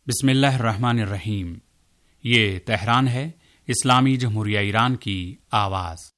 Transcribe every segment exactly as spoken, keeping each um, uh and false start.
बिस्मिल्लाहिर्रहमानिर्रहीम। ये तेहरान है, इस्लामी जमहूरिया ईरान की आवाज़।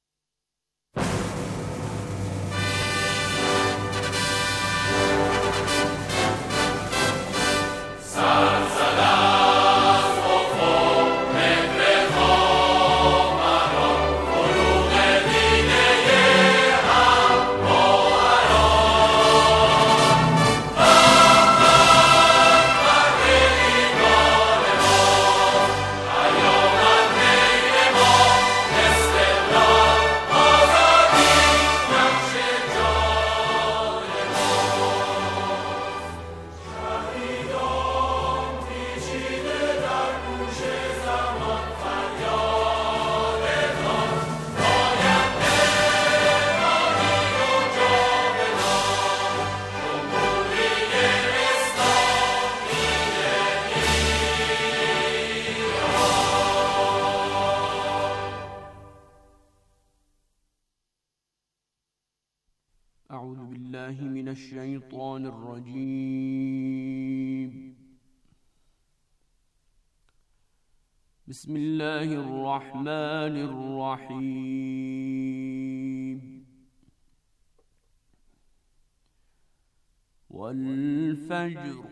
أعوذ بالله من الشيطان الرجيم. بسم الله الرحمن الرحيم. والفجر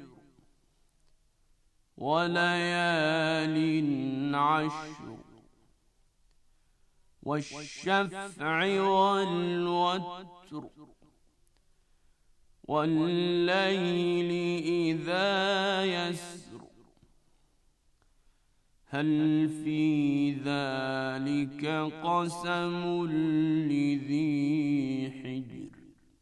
وليال عشر والشفع والوتر والليل إذا يسر هل في ذلك قسم لذي حجر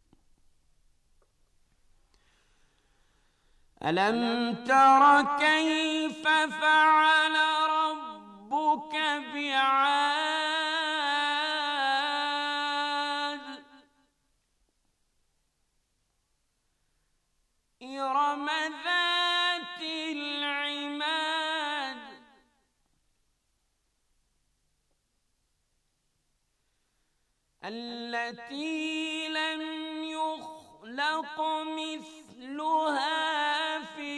ألم تر كيف فعل ربك بعاد إرم ذات العماد التي لم يخلق مثلها في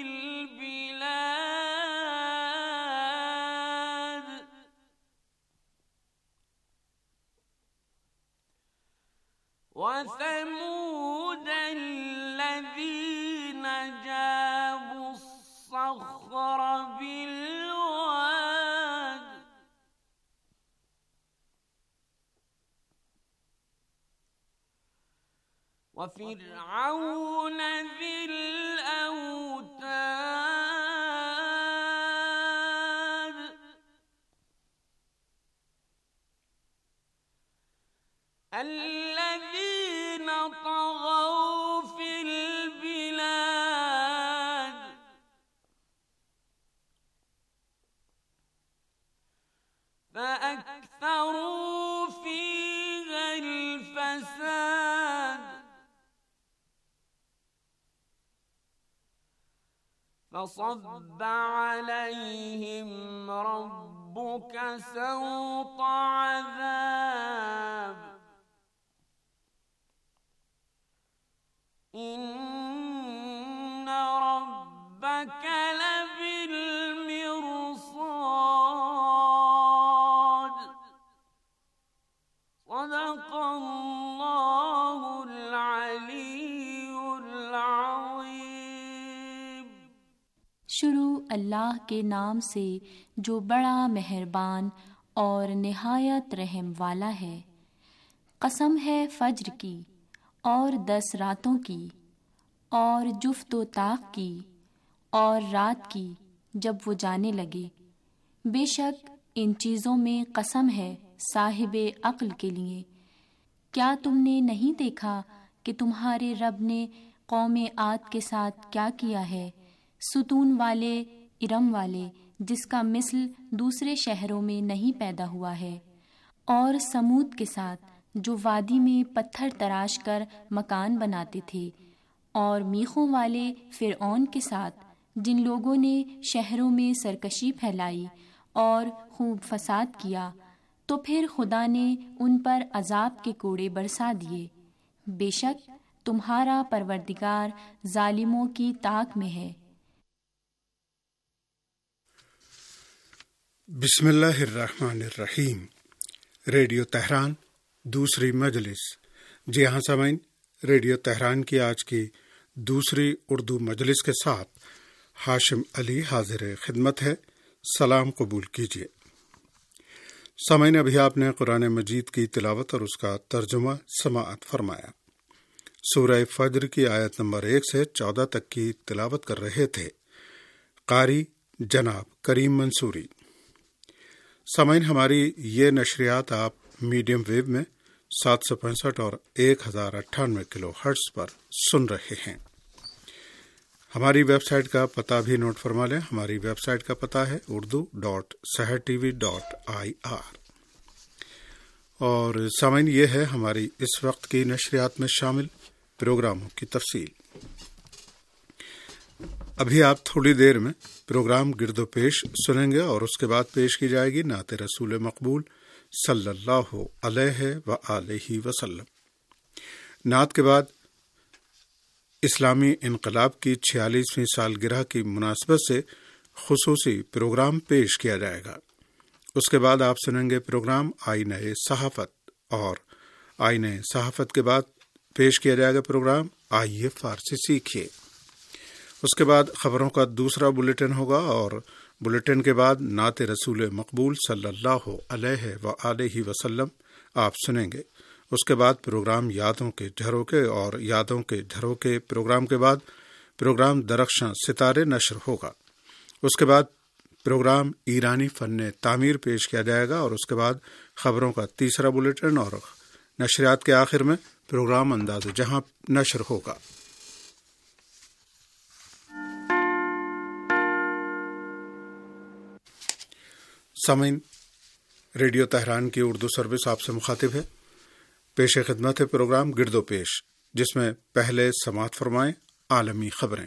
البلاد وثمود الذين جابوا الصخر بالواد وفرعون ذي الأوتاد الذين طغوا في البلاد فأكثروا فيها الفساد فصب عليهم ربك سوط عذاب إن ربك لبالمرصاد صدق الله العلي العظيم। शुरू अल्लाह के नाम से जो बड़ा मेहरबान और निहायत रहम वाला है। कसम है फज्र की और दस रातों की और जुफ्त व ताक की और रात की जब वो जाने लगे। बेशक इन चीज़ों में कसम है साहिबे अक्ल के लिए। क्या तुमने नहीं देखा कि तुम्हारे रब ने कौमे आद के साथ क्या किया है, सुतून वाले इरम वाले जिसका मिसल दूसरे शहरों में नहीं पैदा हुआ है, और समूद के साथ जो वादी में पत्थर तराश कर मकान बनाते थे, और मीखों वाले फिरऔन के साथ जिन लोगों ने शहरों में सरकशी फैलाई और खूब फसाद किया, तो फिर खुदा ने उन पर अजाब के कोड़े बरसा दिए। बेशक तुम्हारा परवरदिगार जालिमों की ताक में है। بسم اللہ الرحمن الرحیم۔ ریڈیو تہران دوسری مجلس۔ جی ہاں سامعین، ریڈیو تہران کی آج کی دوسری اردو مجلس کے ساتھ ہاشم علی حاضر خدمت ہے۔ سلام قبول کیجیے۔ سامعین، ابھی آپ نے قرآن مجید کی تلاوت اور اس کا ترجمہ سماعت فرمایا۔ سورہ فجر کی آیت نمبر ایک سے چودہ تک کی تلاوت کر رہے تھے قاری جناب کریم منصوری۔ سامعین، ہماری یہ نشریات آپ میڈیم ویو میں سات سو پینسٹھ اور ایک ہزار اٹھانوے کلو ہرٹز پر سن رہے ہیں۔ ہماری ویب سائٹ کا پتہ بھی نوٹ فرما لیں۔ ہماری ویب سائٹ کا پتہ ہے Urdu dot Sahar TV dot IR. اور سامعین، یہ ہے ہماری اس وقت کی نشریات میں شامل پروگراموں کی تفصیل۔ ابھی آپ تھوڑی دیر میں پروگرام گرد و پیش سنیں گے اور اس کے بعد پیش کی جائے گی نعت رسول مقبول صلی اللہ علیہ وآلہ وسلم۔ نعت کے بعد اسلامی انقلاب کی چھیالیسویں سالگرہ کی مناسبت سے خصوصی پروگرام پیش کیا جائے گا۔ اس کے بعد آپ سنیں گے پروگرام آئینہ صحافت، اور آئینہ صحافت کے بعد پیش کیا جائے گا پروگرام آئیے فارسی سیکھیے۔ اس کے بعد خبروں کا دوسرا بلیٹن ہوگا اور بلیٹن کے بعد نعت رسول مقبول صلی اللہ علیہ وآلہ وسلم آپ سنیں گے۔ اس کے بعد پروگرام یادوں کے جھروکے، اور یادوں کے جھروکے پروگرام کے بعد پروگرام درخشاں ستارے نشر ہوگا۔ اس کے بعد پروگرام ایرانی فن تعمیر پیش کیا جائے گا، اور اس کے بعد خبروں کا تیسرا بلیٹن، اور نشریات کے آخر میں پروگرام انداز جہاں نشر ہوگا۔ سامعین، ریڈیو تہران کی اردو سروس آپ سے مخاطب ہے۔ پیش خدمت ہے پروگرام گرد و پیش، جس میں پہلے سماعت فرمائیں عالمی خبریں۔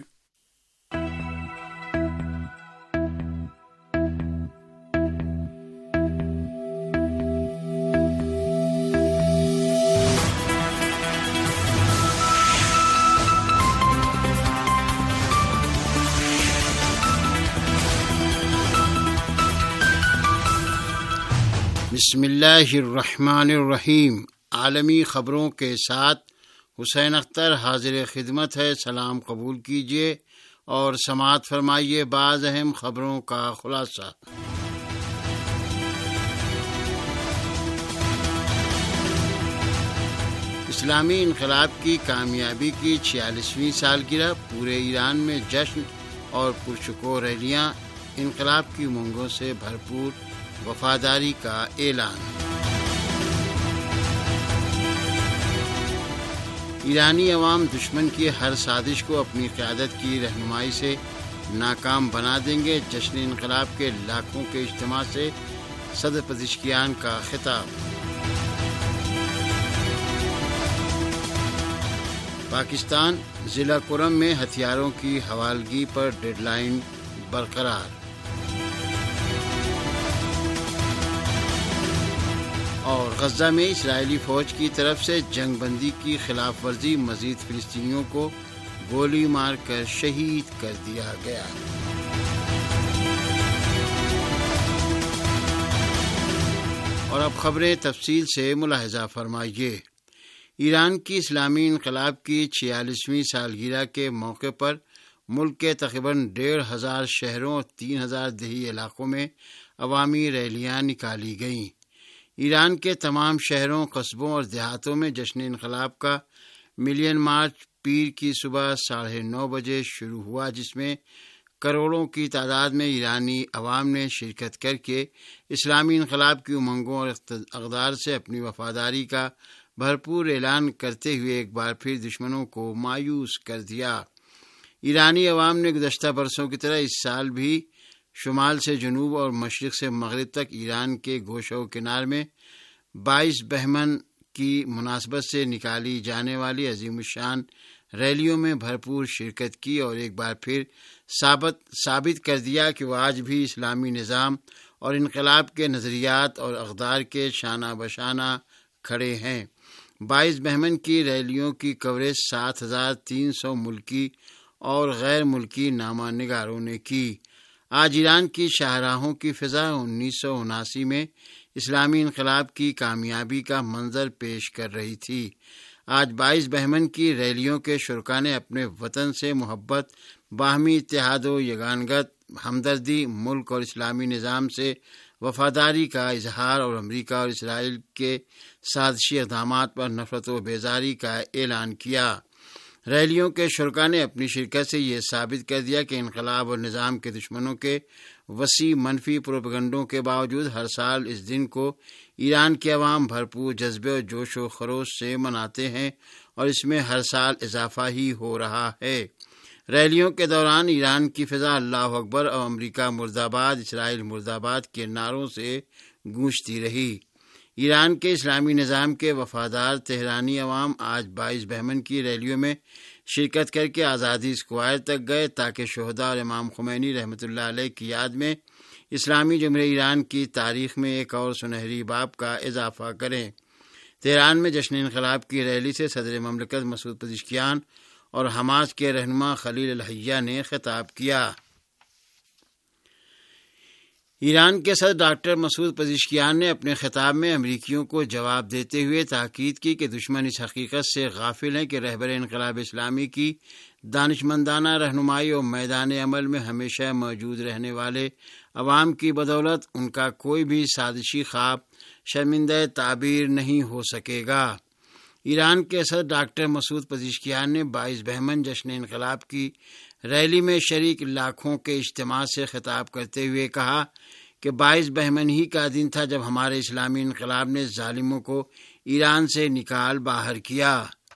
بسم اللہ الرحمن الرحیم۔ عالمی خبروں کے ساتھ حسین اختر حاضر خدمت ہے۔ سلام قبول کیجیے اور سماعت فرمائیے بعض اہم خبروں کا خلاصہ۔ اسلامی انقلاب کی کامیابی کی چھیالیسویں سالگرہ، پورے ایران میں جشن اور پرشکور ریلیاں، انقلاب کی امنگوں سے بھرپور وفاداری کا اعلان۔ ایرانی عوام دشمن کی ہر سازش کو اپنی قیادت کی رہنمائی سے ناکام بنا دیں گے۔ جشن انقلاب کے لاکھوں کے اجتماع سے صدر پزشکیان کا خطاب۔ پاکستان ضلع کرم میں ہتھیاروں کی حوالگی پر ڈیڈ لائن برقرار۔ اور غزہ میں اسرائیلی فوج کی طرف سے جنگ بندی کی خلاف ورزی، مزید فلسطینیوں کو گولی مار کر شہید کر دیا گیا۔ اور اب خبریں تفصیل سے ملاحظہ فرمائیے۔ ایران کی اسلامی انقلاب کی چھیالیسویں سالگرہ کے موقع پر ملک کے تقریباً ڈیڑھ ہزار شہروں اور تین ہزار دیہی علاقوں میں عوامی ریلیاں نکالی گئیں۔ ایران کے تمام شہروں، قصبوں اور دیہاتوں میں جشن انقلاب کا ملین مارچ پیر کی صبح ساڑھے نو بجے شروع ہوا، جس میں کروڑوں کی تعداد میں ایرانی عوام نے شرکت کر کے اسلامی انقلاب کی امنگوں اور اقدار سے اپنی وفاداری کا بھرپور اعلان کرتے ہوئے ایک بار پھر دشمنوں کو مایوس کر دیا۔ ایرانی عوام نے گزشتہ برسوں کی طرح اس سال بھی شمال سے جنوب اور مشرق سے مغرب تک ایران کے گوشہ و کنار میں بائیس بہمن کی مناسبت سے نکالی جانے والی عظیم الشان ریلیوں میں بھرپور شرکت کی، اور ایک بار پھر ثابت ثابت کر دیا کہ وہ آج بھی اسلامی نظام اور انقلاب کے نظریات اور اقدار کے شانہ بشانہ کھڑے ہیں۔ بائیس بہمن کی ریلیوں کی کوریج سات ہزار تین سو ملکی اور غیر ملکی نامہ نگاروں نے کی۔ آج ایران کی شاہراہوں کی فضا انیس سو اناسی میں اسلامی انقلاب کی کامیابی کا منظر پیش کر رہی تھی۔ آج بائیس بہمن کی ریلیوں کے شرکا نے اپنے وطن سے محبت، باہمی اتحاد و یگانگت، ہمدردی، ملک اور اسلامی نظام سے وفاداری کا اظہار اور امریکہ اور اسرائیل کے سازشی اقدامات پر نفرت و بیزاری کا اعلان کیا۔ ریلیوں کے شرکا نے اپنی شرکت سے یہ ثابت کر دیا کہ انقلاب اور نظام کے دشمنوں کے وسیع منفی پروپیگنڈوں کے باوجود ہر سال اس دن کو ایران کے عوام بھرپور جذبے اور جوش و خروش سے مناتے ہیں اور اس میں ہر سال اضافہ ہی ہو رہا ہے۔ ریلیوں کے دوران ایران کی فضا اللہ اکبر اور امریکہ مرد آباد، اسرائیل مرد آباد کے نعروں سے گونجتی رہی۔ ایران کے اسلامی نظام کے وفادار تہرانی عوام آج بائیس بہمن کی ریلیوں میں شرکت کر کے آزادی اسکوائر تک گئے تاکہ شہداء اور امام خمینی رحمۃ اللہ علیہ کی یاد میں اسلامی جمہوریہ ایران کی تاریخ میں ایک اور سنہری باب کا اضافہ کریں۔ تہران میں جشن انقلاب کی ریلی سے صدر مملکت مسعود پزشکیان اور حماس کے رہنما خلیل الحیہ نے خطاب کیا۔ ایران کے صدر ڈاکٹر مسعود پزشکیان نے اپنے خطاب میں امریکیوں کو جواب دیتے ہوئے تاکید کی کہ دشمن اس حقیقت سے غافل ہیں کہ رہبر انقلاب اسلامی کی دانشمندانہ رہنمائی اور میدان عمل میں ہمیشہ موجود رہنے والے عوام کی بدولت ان کا کوئی بھی سازشی خواب شرمندہ تعبیر نہیں ہو سکے گا۔ ایران کے صدر ڈاکٹر مسعود پزشکیان نے بائیس بہمن جشن انقلاب کی ریلی میں شریک لاکھوں کے اجتماع سے خطاب کرتے ہوئے کہا کہ بائیس بہمن ہی کا دن تھا جب ہمارے اسلامی انقلاب نے ظالموں کو ایران سے نکال باہر کیا۔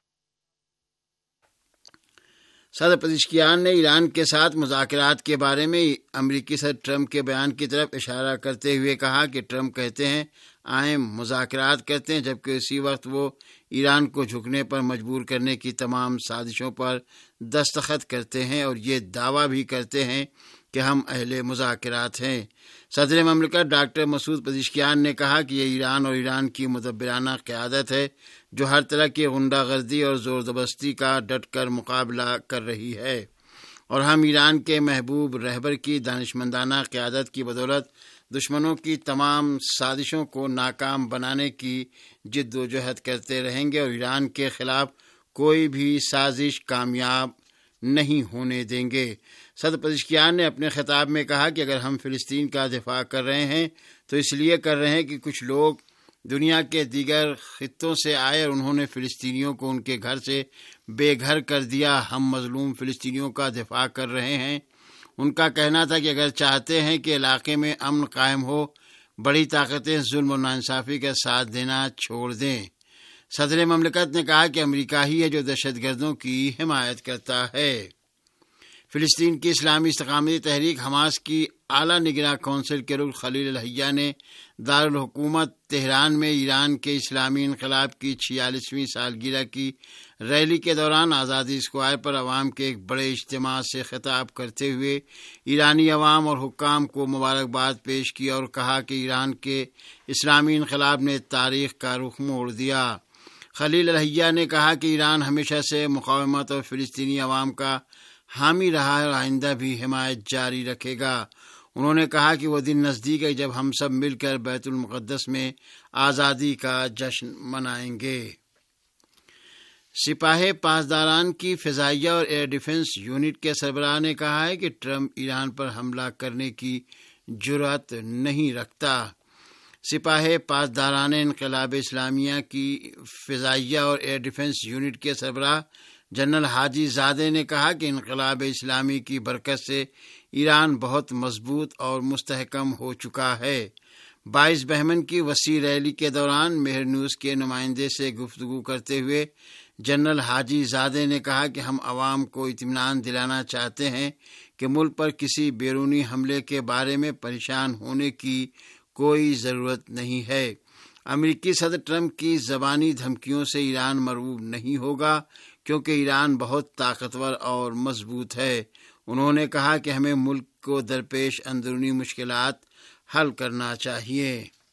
صدر پزشکیان نے ایران کے ساتھ مذاکرات کے بارے میں امریکی صدر ٹرمپ کے بیان کی طرف اشارہ کرتے ہوئے کہا کہ ٹرمپ کہتے ہیں آئیں مذاکرات کرتے ہیں، جبکہ اسی وقت وہ ایران کو جھکنے پر مجبور کرنے کی تمام سازشوں پر دستخط کرتے ہیں اور یہ دعویٰ بھی کرتے ہیں کہ ہم اہل مذاکرات ہیں۔ صدر مملکت ڈاکٹر مسعود پزشکیان نے کہا کہ یہ ایران اور ایران کی مدبرانہ قیادت ہے جو ہر طرح کی غنڈہ گردی اور زور زبردستی کا ڈٹ کر مقابلہ کر رہی ہے، اور ہم ایران کے محبوب رہبر کی دانشمندانہ قیادت کی بدولت دشمنوں کی تمام سازشوں کو ناکام بنانے کی جد و جہد کرتے رہیں گے اور ایران کے خلاف کوئی بھی سازش کامیاب نہیں ہونے دیں گے۔ صدر پزشکیان نے اپنے خطاب میں کہا کہ اگر ہم فلسطین کا دفاع کر رہے ہیں تو اس لیے کر رہے ہیں کہ کچھ لوگ دنیا کے دیگر خطوں سے آئے اور انہوں نے فلسطینیوں کو ان کے گھر سے بے گھر کر دیا۔ ہم مظلوم فلسطینیوں کا دفاع کر رہے ہیں۔ ان کا کہنا تھا کہ اگر چاہتے ہیں کہ علاقے میں امن قائم ہو، بڑی طاقتیں ظلم و ناانصافی کا ساتھ دینا چھوڑ دیں۔ صدر مملکت نے کہا کہ امریکہ ہی ہے جو دہشت گردوں کی حمایت کرتا ہے۔ فلسطین کی اسلامی استقامتی تحریک حماس کی اعلیٰ نگراں کونسل کے رکن خلیل الحیہ نے دارالحکومت تہران میں ایران کے اسلامی انقلاب کی چھیالیسویں سالگرہ کی ریلی کے دوران آزادی اسکوائر پر عوام کے ایک بڑے اجتماع سے خطاب کرتے ہوئے ایرانی عوام اور حکام کو مبارکباد پیش کی اور کہا کہ ایران کے اسلامی انقلاب نے تاریخ کا رخ موڑ دیا۔ خلیل الحیہ نے کہا کہ ایران ہمیشہ سے مقاومت اور فلسطینی عوام کا حامی رہا ہے اور آئندہ بھی حمایت جاری رکھے گا۔ انہوں نے کہا کہ وہ دن نزدیک ہے جب ہم سب مل کر بیت المقدس میں آزادی کا جشن منائیں گے۔ سپاہ پاسداران کی فضائیہ اور ایئر ڈیفنس یونٹ کے سربراہ نے کہا ہے کہ ٹرمپ ایران پر حملہ کرنے کی جرأت نہیں رکھتا۔ سپاہ پاسداران انقلاب اسلامیہ کی فضائیہ اور ایئر ڈیفنس یونٹ کے سربراہ جنرل حاجی زادے نے کہا کہ انقلاب اسلامی کی برکت سے ایران بہت مضبوط اور مستحکم ہو چکا ہے۔ بائیس بہمن کی وسیع ریلی کے دوران مہر نیوز کے نمائندے سے گفتگو کرتے ہوئے جنرل حاجی زادے نے کہا کہ ہم عوام کو اطمینان دلانا چاہتے ہیں کہ ملک پر کسی بیرونی حملے کے بارے میں پریشان ہونے کی کوئی ضرورت نہیں ہے۔ امریکی صدر ٹرمپ کی زبانی دھمکیوں سے ایران مرعوب نہیں ہوگا کیونکہ ایران بہت طاقتور اور مضبوط ہے۔ انہوں نے کہا کہ ہمیں ملک کو درپیش اندرونی مشکلات حل کرنا چاہیے۔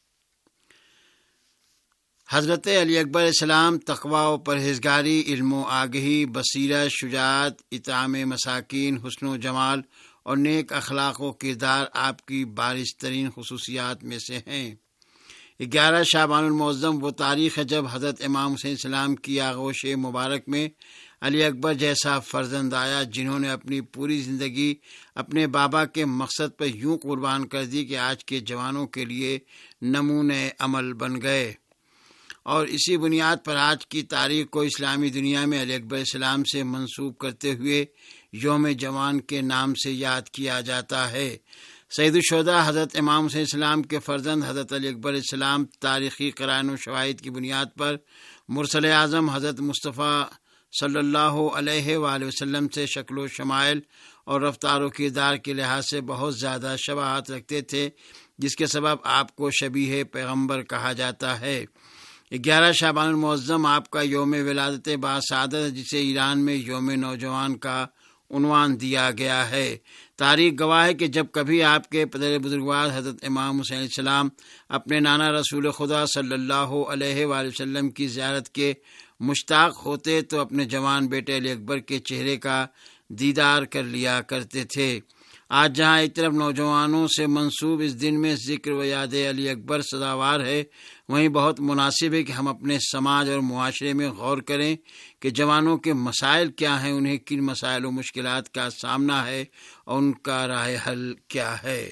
حضرت علی اکبر علیہ السلام تقوی و پرہیزگاری، علم و آگہی، بصیرت، شجاعت، اطعام مساکین، حسن و جمال اور نیک اخلاق و کردار آپ کی بارز ترین خصوصیات میں سے ہیں۔ گیارہ شعبان المعظم وہ تاریخ ہے جب حضرت امام حسین السلام کی آغوش مبارک میں علی اکبر جیسا فرزند آیا، جنہوں نے اپنی پوری زندگی اپنے بابا کے مقصد پر یوں قربان کر دی کہ آج کے جوانوں کے لیے نمونے عمل بن گئے، اور اسی بنیاد پر آج کی تاریخ کو اسلامی دنیا میں علی اکبر السلام سے منسوب کرتے ہوئے یوم جوان کے نام سے یاد کیا جاتا ہے۔ سید الشہداء حضرت امام حسین السلام کے فرزند حضرت علی اکبر السلام تاریخی قرائن و شواہد کی بنیاد پر مرسل اعظم حضرت مصطفیٰ صلی اللہ علیہ وآلہ وسلم سے شکل و شمائل اور رفتار و کردار کے لحاظ سے بہت زیادہ شباہت رکھتے تھے، جس کے سبب آپ کو شبیہ پیغمبر کہا جاتا ہے۔ گیارہ شعبان المعظم آپ کا یوم ولادت باسعادت، جسے ایران میں یوم نوجوان کا عنوان دیا گیا ہے۔ تاریخ گواہ ہے کہ جب کبھی آپ کے پدر بزرگوار حضرت امام حسین علیہ السلام اپنے نانا رسول خدا صلی اللہ علیہ وآلہ وسلم کی زیارت کے مشتاق ہوتے تو اپنے جوان بیٹے علی اکبر کے چہرے کا دیدار کر لیا کرتے تھے۔ آج جہاں ایک طرف نوجوانوں سے منسوب اس دن میں ذکر و یاد علی اکبر سزاوار ہے، وہیں بہت مناسب ہے کہ ہم اپنے سماج اور معاشرے میں غور کریں کہ جوانوں کے مسائل کیا ہیں، انہیں کن مسائل و مشکلات کا سامنا ہے اور ان کا راہ حل کیا ہے۔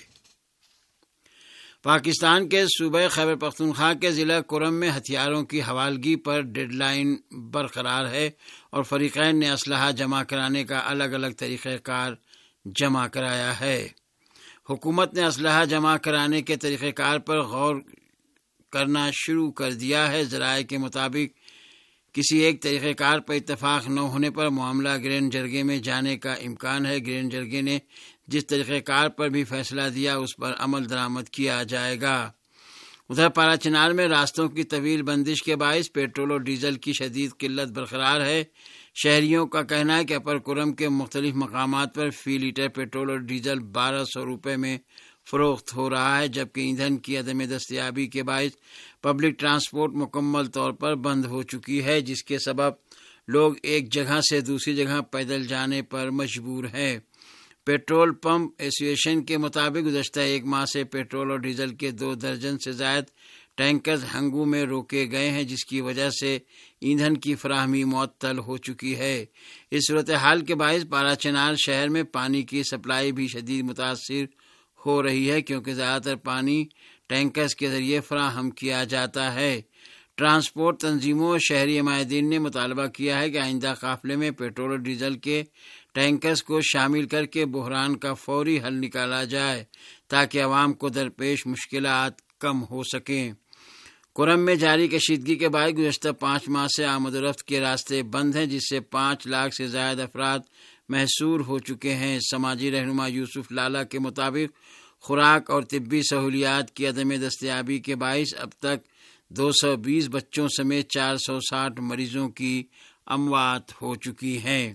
پاکستان کے صوبہ خیبر پختونخوا کے ضلع کرم میں ہتھیاروں کی حوالگی پر ڈیڈ لائن برقرار ہے اور فریقین نے اسلحہ جمع کرانے کا الگ الگ طریقہ کار جمع کرایا ہے۔ حکومت نے اسلحہ جمع کرانے کے طریقہ کار پر غور کرنا شروع کر دیا ہے۔ ذرائع کے مطابق کسی ایک طریقہ کار پر اتفاق نہ ہونے پر معاملہ گرینڈ جرگے میں جانے کا امکان ہے۔ گرینڈ جرگے نے جس طریقہ کار پر بھی فیصلہ دیا اس پر عمل درآمد کیا جائے گا۔ ادھر پارا چنار میں راستوں کی طویل بندش کے باعث پیٹرول اور ڈیزل کی شدید قلت برقرار ہے۔ شہریوں کا کہنا ہے کہ اپر کرم کے مختلف مقامات پر فی لیٹر پیٹرول اور ڈیزل بارہ سو روپے میں فروخت ہو رہا ہے، جبکہ ایندھن کی عدم دستیابی کے باعث پبلک ٹرانسپورٹ مکمل طور پر بند ہو چکی ہے، جس کے سبب لوگ ایک جگہ سے دوسری جگہ پیدل جانے پر مجبور ہیں۔ پیٹرول پمپ ایسوسی ایشن کے مطابق گزشتہ ایک ماہ سے پیٹرول اور ڈیزل کے دو درجن سے زائد ٹینکرز ہنگو میں روکے گئے ہیں، جس کی وجہ سے ایندھن کی فراہمی معطل ہو چکی ہے۔ اس صورتحال کے باعث پارا چنار شہر میں پانی کی سپلائی بھی شدید متاثر ہو رہی ہے، کیونکہ زیادہ تر پانی ٹینکرز کے ذریعے فراہم کیا جاتا ہے۔ ٹرانسپورٹ تنظیموں اور شہری مائدین نے مطالبہ کیا ہے کہ آئندہ قافلے میں پیٹرول اور ڈیزل کے ٹینکرز کو شامل کر کے بحران کا فوری حل نکالا جائے تاکہ عوام کو درپیش مشکلات کم ہو سکیں۔ کرم میں جاری کشیدگی کے بعد گزشتہ پانچ ماہ سے آمد و رفت کے راستے بند ہیں، جس سے پانچ لاکھ سے زائد افراد محصور ہو چکے ہیں۔ سماجی رہنما یوسف لالا کے مطابق خوراک اور طبی سہولیات کی عدم دستیابی کے باعث اب تک دو سو بیس بچوں سمیت چار سو ساٹھ مریضوں کی اموات ہو چکی ہیں۔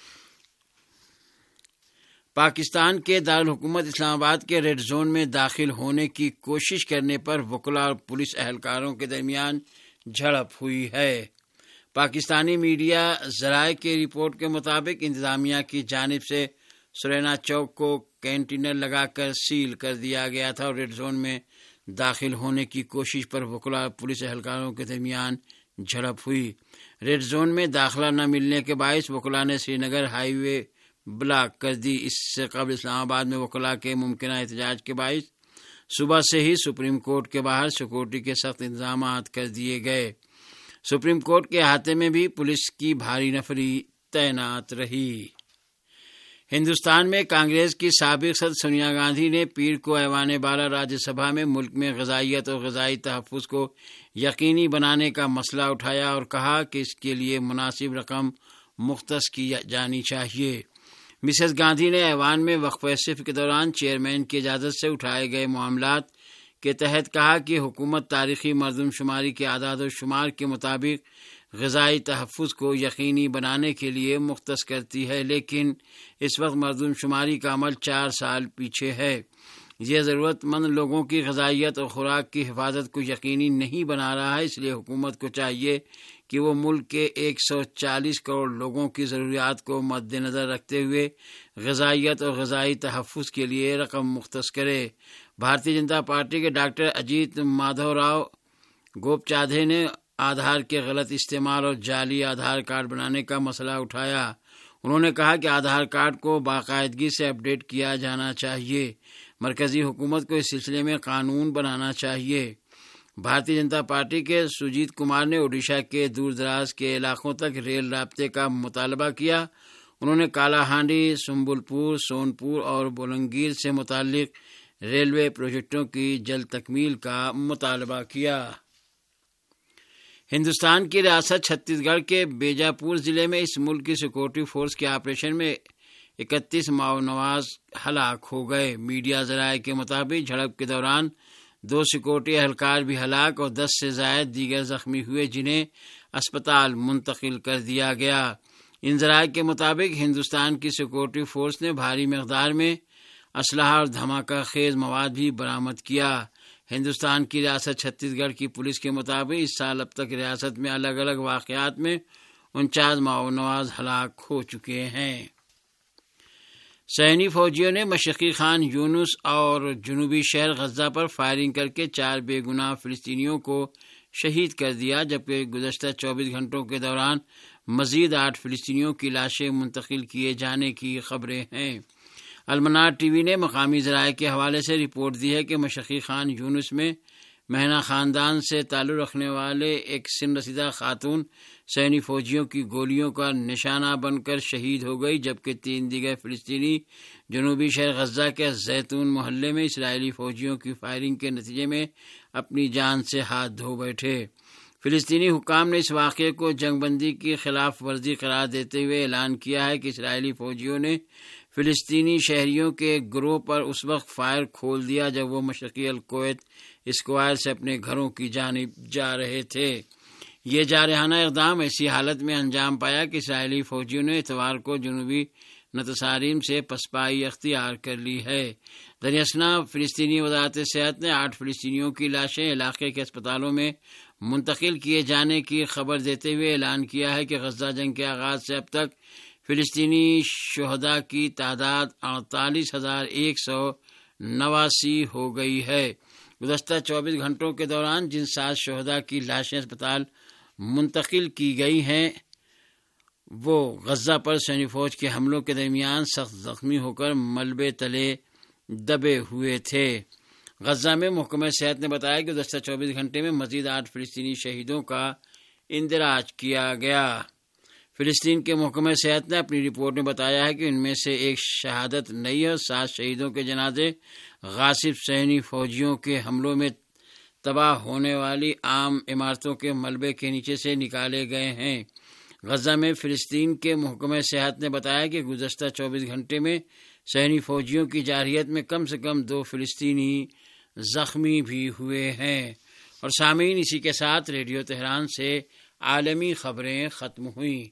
پاکستان کے دارالحکومت اسلام آباد کے ریڈ زون میں داخل ہونے کی کوشش کرنے پر وکلاء اور پولیس اہلکاروں کے درمیان جھڑپ ہوئی ہے۔ پاکستانی میڈیا ذرائع کی رپورٹ کے مطابق انتظامیہ کی جانب سے سرینا چوک کو کینٹینر لگا کر سیل کر دیا گیا تھا اور ریڈ زون میں داخل ہونے کی کوشش پر وکلاء اور پولیس اہلکاروں کے درمیان جھڑپ ہوئی۔ ریڈ زون میں داخلہ نہ ملنے کے باعث وکلاء نے Srinagar highway block کر دی۔ اس سے قبل اسلام آباد میں وکلاء کے ممکنہ احتجاج کے باعث صبح سے ہی سپریم کورٹ کے باہر سیکورٹی کے سخت انتظامات کر دیے گئے۔ سپریم کورٹ کے احاطے میں بھی پولیس کی بھاری نفری تعینات رہی۔ ہندوستان میں کانگریس کی سابق صدر سونیا گاندھی نے پیر کو ایوان بالا راجیہ سبھا میں ملک میں غذائیت اور غذائی تحفظ کو یقینی بنانے کا مسئلہ اٹھایا اور کہا کہ اس کے لیے مناسب رقم مختص کی جانی چاہیے۔ مسز گاندھی نے ایوان میں وقفہ صفر کے دوران چیئرمین کی اجازت سے اٹھائے گئے معاملات کے تحت کہا کہ حکومت تاریخی مردم شماری کے اعداد و شمار کے مطابق غذائی تحفظ کو یقینی بنانے کے لیے مختص کرتی ہے، لیکن اس وقت مردم شماری کا عمل چار سال پیچھے ہے۔ یہ ضرورت مند لوگوں کی غذائیت اور خوراک کی حفاظت کو یقینی نہیں بنا رہا ہے، اس لیے حکومت کو چاہیے کہ وہ ملک کے ایک سو چالیس کروڑ لوگوں کی ضروریات کو مد نظر رکھتے ہوئے غذائیت اور غذائی تحفظ کے لیے رقم مختص کرے۔ بھارتیہ جنتا پارٹی کے ڈاکٹر اجیت مادھو راؤ گوپچادھے نے آدھار کے غلط استعمال اور جعلی آدھار کارڈ بنانے کا مسئلہ اٹھایا۔ انہوں نے کہا کہ آدھار کارڈ کو باقاعدگی سے اپ ڈیٹ کیا جانا چاہیے۔ مرکزی حکومت کو اس سلسلے میں قانون بنانا چاہیے۔ بھارتیہ جنتا پارٹی کے سوجیت کمار نے اڈیشہ کے دور دراز کے علاقوں تک ریل رابطے کا مطالبہ کیا۔ انہوں نے کالا ہانڈی، سنبل پور، سونپور اور بولنگیر سے متعلق ریلوے پروجیکٹوں کی جلد تکمیل کا مطالبہ کیا۔ ہندوستان کی ریاست چھتیس گڑھ کے بیجاپور ضلع میں اس ملک کی سیکورٹی فورس کے آپریشن میں اکتیس ماؤ نواز ہلاک ہو گئے۔ میڈیا ذرائع کے مطابق جھڑپ کے دوران دو سیکورٹی اہلکار بھی ہلاک اور دس سے زائد دیگر زخمی ہوئے، جنہیں اسپتال منتقل کر دیا گیا۔ ان ذرائع کے مطابق ہندوستان کی سیکورٹی فورس نے بھاری مقدار میں اسلحہ اور دھماکہ خیز مواد بھی برآمد کیا۔ ہندوستان کی ریاست چھتیس گڑھ کی پولیس کے مطابق اس سال اب تک ریاست میں الگ الگ واقعات میں انچاس ماؤ نواز ہلاک ہو چکے ہیں۔ صہیونی فوجیوں نے مشرقی خان یونس اور جنوبی شہر غزہ پر فائرنگ کر کے چار بے گناہ فلسطینیوں کو شہید کر دیا، جبکہ گزشتہ چوبیس گھنٹوں کے دوران مزید آٹھ فلسطینیوں کی لاشیں منتقل کیے جانے کی خبریں ہیں۔ المنار ٹی وی نے مقامی ذرائع کے حوالے سے رپورٹ دی ہے کہ مشرقی خان یونس میں مہنا خاندان سے تعلق رکھنے والے ایک سن رسیدہ خاتون صہیونی فوجیوں کی گولیوں کا نشانہ بن کر شہید ہو گئی، جبکہ تین دیگر فلسطینی جنوبی شہر غزہ کے زیتون محلے میں اسرائیلی فوجیوں کی فائرنگ کے نتیجے میں اپنی جان سے ہاتھ دھو بیٹھے۔ فلسطینی حکام نے اس واقعے کو جنگ بندی کی خلاف ورزی قرار دیتے ہوئے اعلان کیا ہے کہ اسرائیلی فوجیوں نے فلسطینی شہریوں کے گروہ پر اس وقت فائر کھول دیا جب وہ مشرقی الکویت اسکوائر سے اپنے گھروں کی جانب جا رہے تھے۔ یہ جارحانہ اقدام ایسی حالت میں انجام پایا کہ اسرائیلی فوجیوں نے اتوار کو جنوبی نتساریم سے پسپائی اختیار کر لی ہے۔ دریاسنا فلسطینی وزارت صحت نے آٹھ فلسطینیوں کی لاشیں علاقے کے اسپتالوں میں منتقل کیے جانے کی خبر دیتے ہوئے اعلان کیا ہے کہ غزہ جنگ کے آغاز سے اب تک فلسطینی شہداء کی تعداد اڑتالیس ہزار ایک سو نواسی ہو گئی ہے۔ گزشتہ چوبیس گھنٹوں کے دوران جن سات شہداء کی لاشیں اسپتال منتقل کی گئی ہیں وہ غزہ پر صہیونی فوج کے حملوں کے درمیان سخت زخمی ہو کر ملبے تلے دبے ہوئے تھے۔ غزہ میں محکمہ صحت نے بتایا کہ گزشتہ چوبیس گھنٹے میں مزید آٹھ فلسطینی شہیدوں کا اندراج کیا گیا۔ فلسطین کے محکمہ صحت نے اپنی رپورٹ میں بتایا ہے کہ ان میں سے ایک شہادت نئی ہے اور سات شہیدوں کے جنازے غاصب صہیونی فوجیوں کے حملوں میں تباہ ہونے والی عام عمارتوں کے ملبے کے نیچے سے نکالے گئے ہیں۔ غزہ میں فلسطین کے محکمہ صحت نے بتایا کہ گزشتہ چوبیس گھنٹے میں صہیونی فوجیوں کی جارحیت میں کم سے کم دو فلسطینی زخمی بھی ہوئے ہیں۔ اور سامعین، اسی کے ساتھ ریڈیو تہران سے عالمی خبریں ختم ہوئیں۔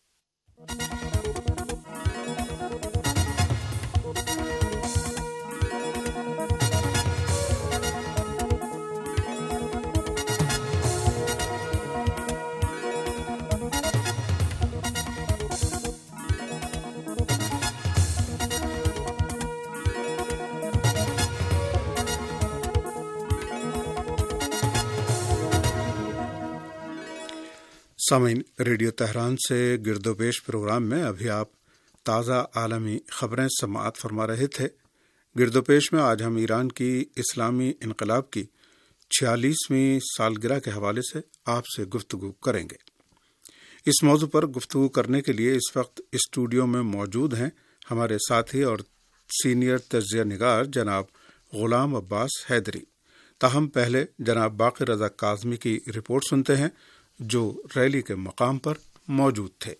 سامعین، ریڈیو تہران سے گرد و پیش پروگرام میں ابھی آپ تازہ عالمی خبریں سماعت فرما رہے تھے۔ گرد و پیش میں آج ہم ایران کی اسلامی انقلاب کی چھیالیسویں سالگرہ کے حوالے سے آپ سے گفتگو کریں گے۔ اس موضوع پر گفتگو کرنے کے لیے اس وقت اسٹوڈیو میں موجود ہیں ہمارے ساتھی اور سینئر تجزیہ نگار جناب غلام عباس حیدری۔ تاہم پہلے جناب باقر رضا کاظمی کی رپورٹ سنتے ہیں جو ریلی کے مقام پر موجود تھے۔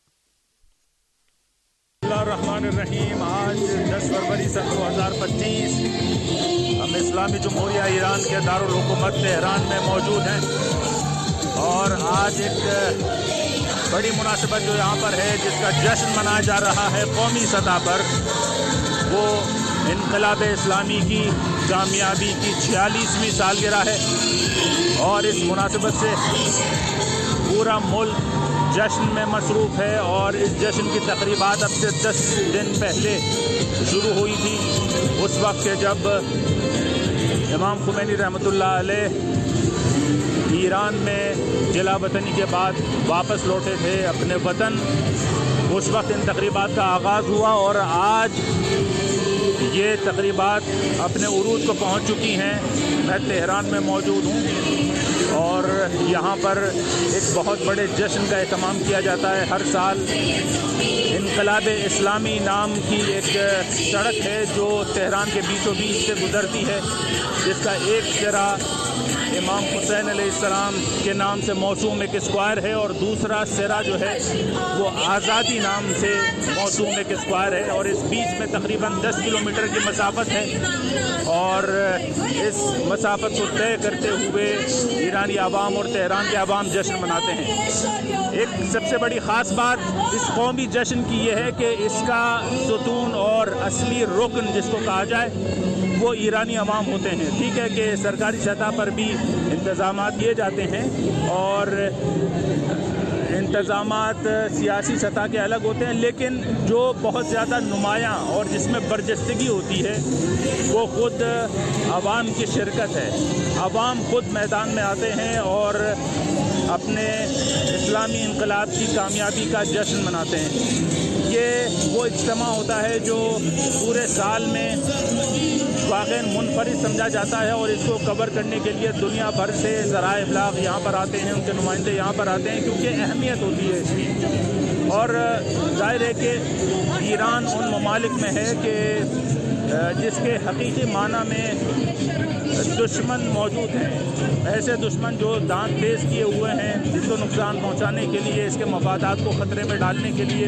اللہ الرحمن الرحیم۔ آج دس فروری سن دو ہزار پچیس ہم اسلامی جمہوریہ ایران کے دارالحکومت تہران میں موجود ہیں، اور آج ایک بڑی مناسبت جو یہاں پر ہے جس کا جشن منایا جا رہا ہے قومی سطح پر، وہ انقلاب اسلامی کی کامیابی کی چھیالیسویں سالگرہ ہے۔ اور اس مناسبت سے پورا ملک جشن میں مصروف ہے، اور اس جشن کی تقریبات اب سے دس دن پہلے شروع ہوئی تھی، اس وقت کے جب امام خمینی رحمۃ اللہ علیہ ایران میں جلا وطنی کے بعد واپس لوٹے تھے اپنے وطن، اس وقت ان تقریبات کا آغاز ہوا، اور آج یہ تقریبات اپنے عروج کو پہنچ چکی ہیں۔ میں تہران میں موجود ہوں اور یہاں پر ایک بہت بڑے جشن کا اہتمام کیا جاتا ہے۔ ہر سال انقلاب اسلامی نام کی ایک سڑک ہے جو تہران کے بیچوں بیچ سے گزرتی ہے، جس کا ایک سرا امام حسین علیہ السلام کے نام سے موسوم ایک اسکوائر ہے، اور دوسرا سرا جو ہے وہ آزادی نام سے موسوم ایک اسکوائر ہے، اور اس بیچ میں تقریباً دس کلومیٹر کی مسافت ہے، اور اس مسافت کو طے کرتے ہوئے ایرانی عوام اور تہران کے عوام جشن مناتے ہیں۔ ایک سب سے بڑی خاص بات اس قومی جشن کی یہ ہے کہ اس کا ستون اور اصلی رکن جس کو کہا جائے وہ ایرانی عوام ہوتے ہیں۔ ٹھیک ہے کہ سرکاری سطح پر بھی انتظامات کیے جاتے ہیں، اور انتظامات سیاسی سطح کے الگ ہوتے ہیں، لیکن جو بہت زیادہ نمایاں اور جس میں برجستگی ہوتی ہے وہ خود عوام کی شرکت ہے۔ عوام خود میدان میں آتے ہیں اور اپنے اسلامی انقلاب کی کامیابی کا جشن مناتے ہیں۔ یہ وہ اجتماع ہوتا ہے جو پورے سال میں واقعاً منفرد سمجھا جاتا ہے، اور اس کو کور کرنے کے لیے دنیا بھر سے ذرائع ابلاغ یہاں پر آتے ہیں، ان کے نمائندے یہاں پر آتے ہیں، کیونکہ اہمیت ہوتی ہے اس کی۔ اور ظاہر ہے کہ ایران ان ممالک میں ہے کہ جس کے حقیقی معنی میں دشمن موجود ہیں، ایسے دشمن جو دانت تیز کیے ہوئے ہیں، اس کو نقصان پہنچانے کے لیے، اس کے مفادات کو خطرے میں ڈالنے کے لیے۔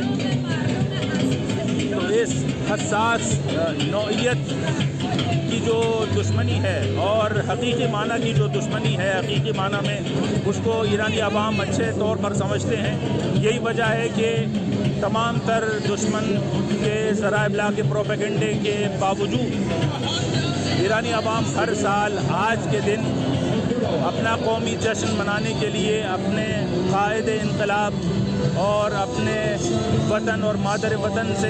تو اس حساس نوعیت کی جو دشمنی ہے اور حقیقی معنی کی جو دشمنی ہے، حقیقی معنی میں اس کو ایرانی عوام اچھے طور پر سمجھتے ہیں۔ یہی وجہ ہے کہ تمام تر دشمن کے ذرائع ابلاغ کے پروپیگنڈے کے باوجود ایرانی عوام ہر سال آج کے دن اپنا قومی جشن منانے کے لیے اپنے قائد انقلاب اور اپنے وطن اور مادر وطن سے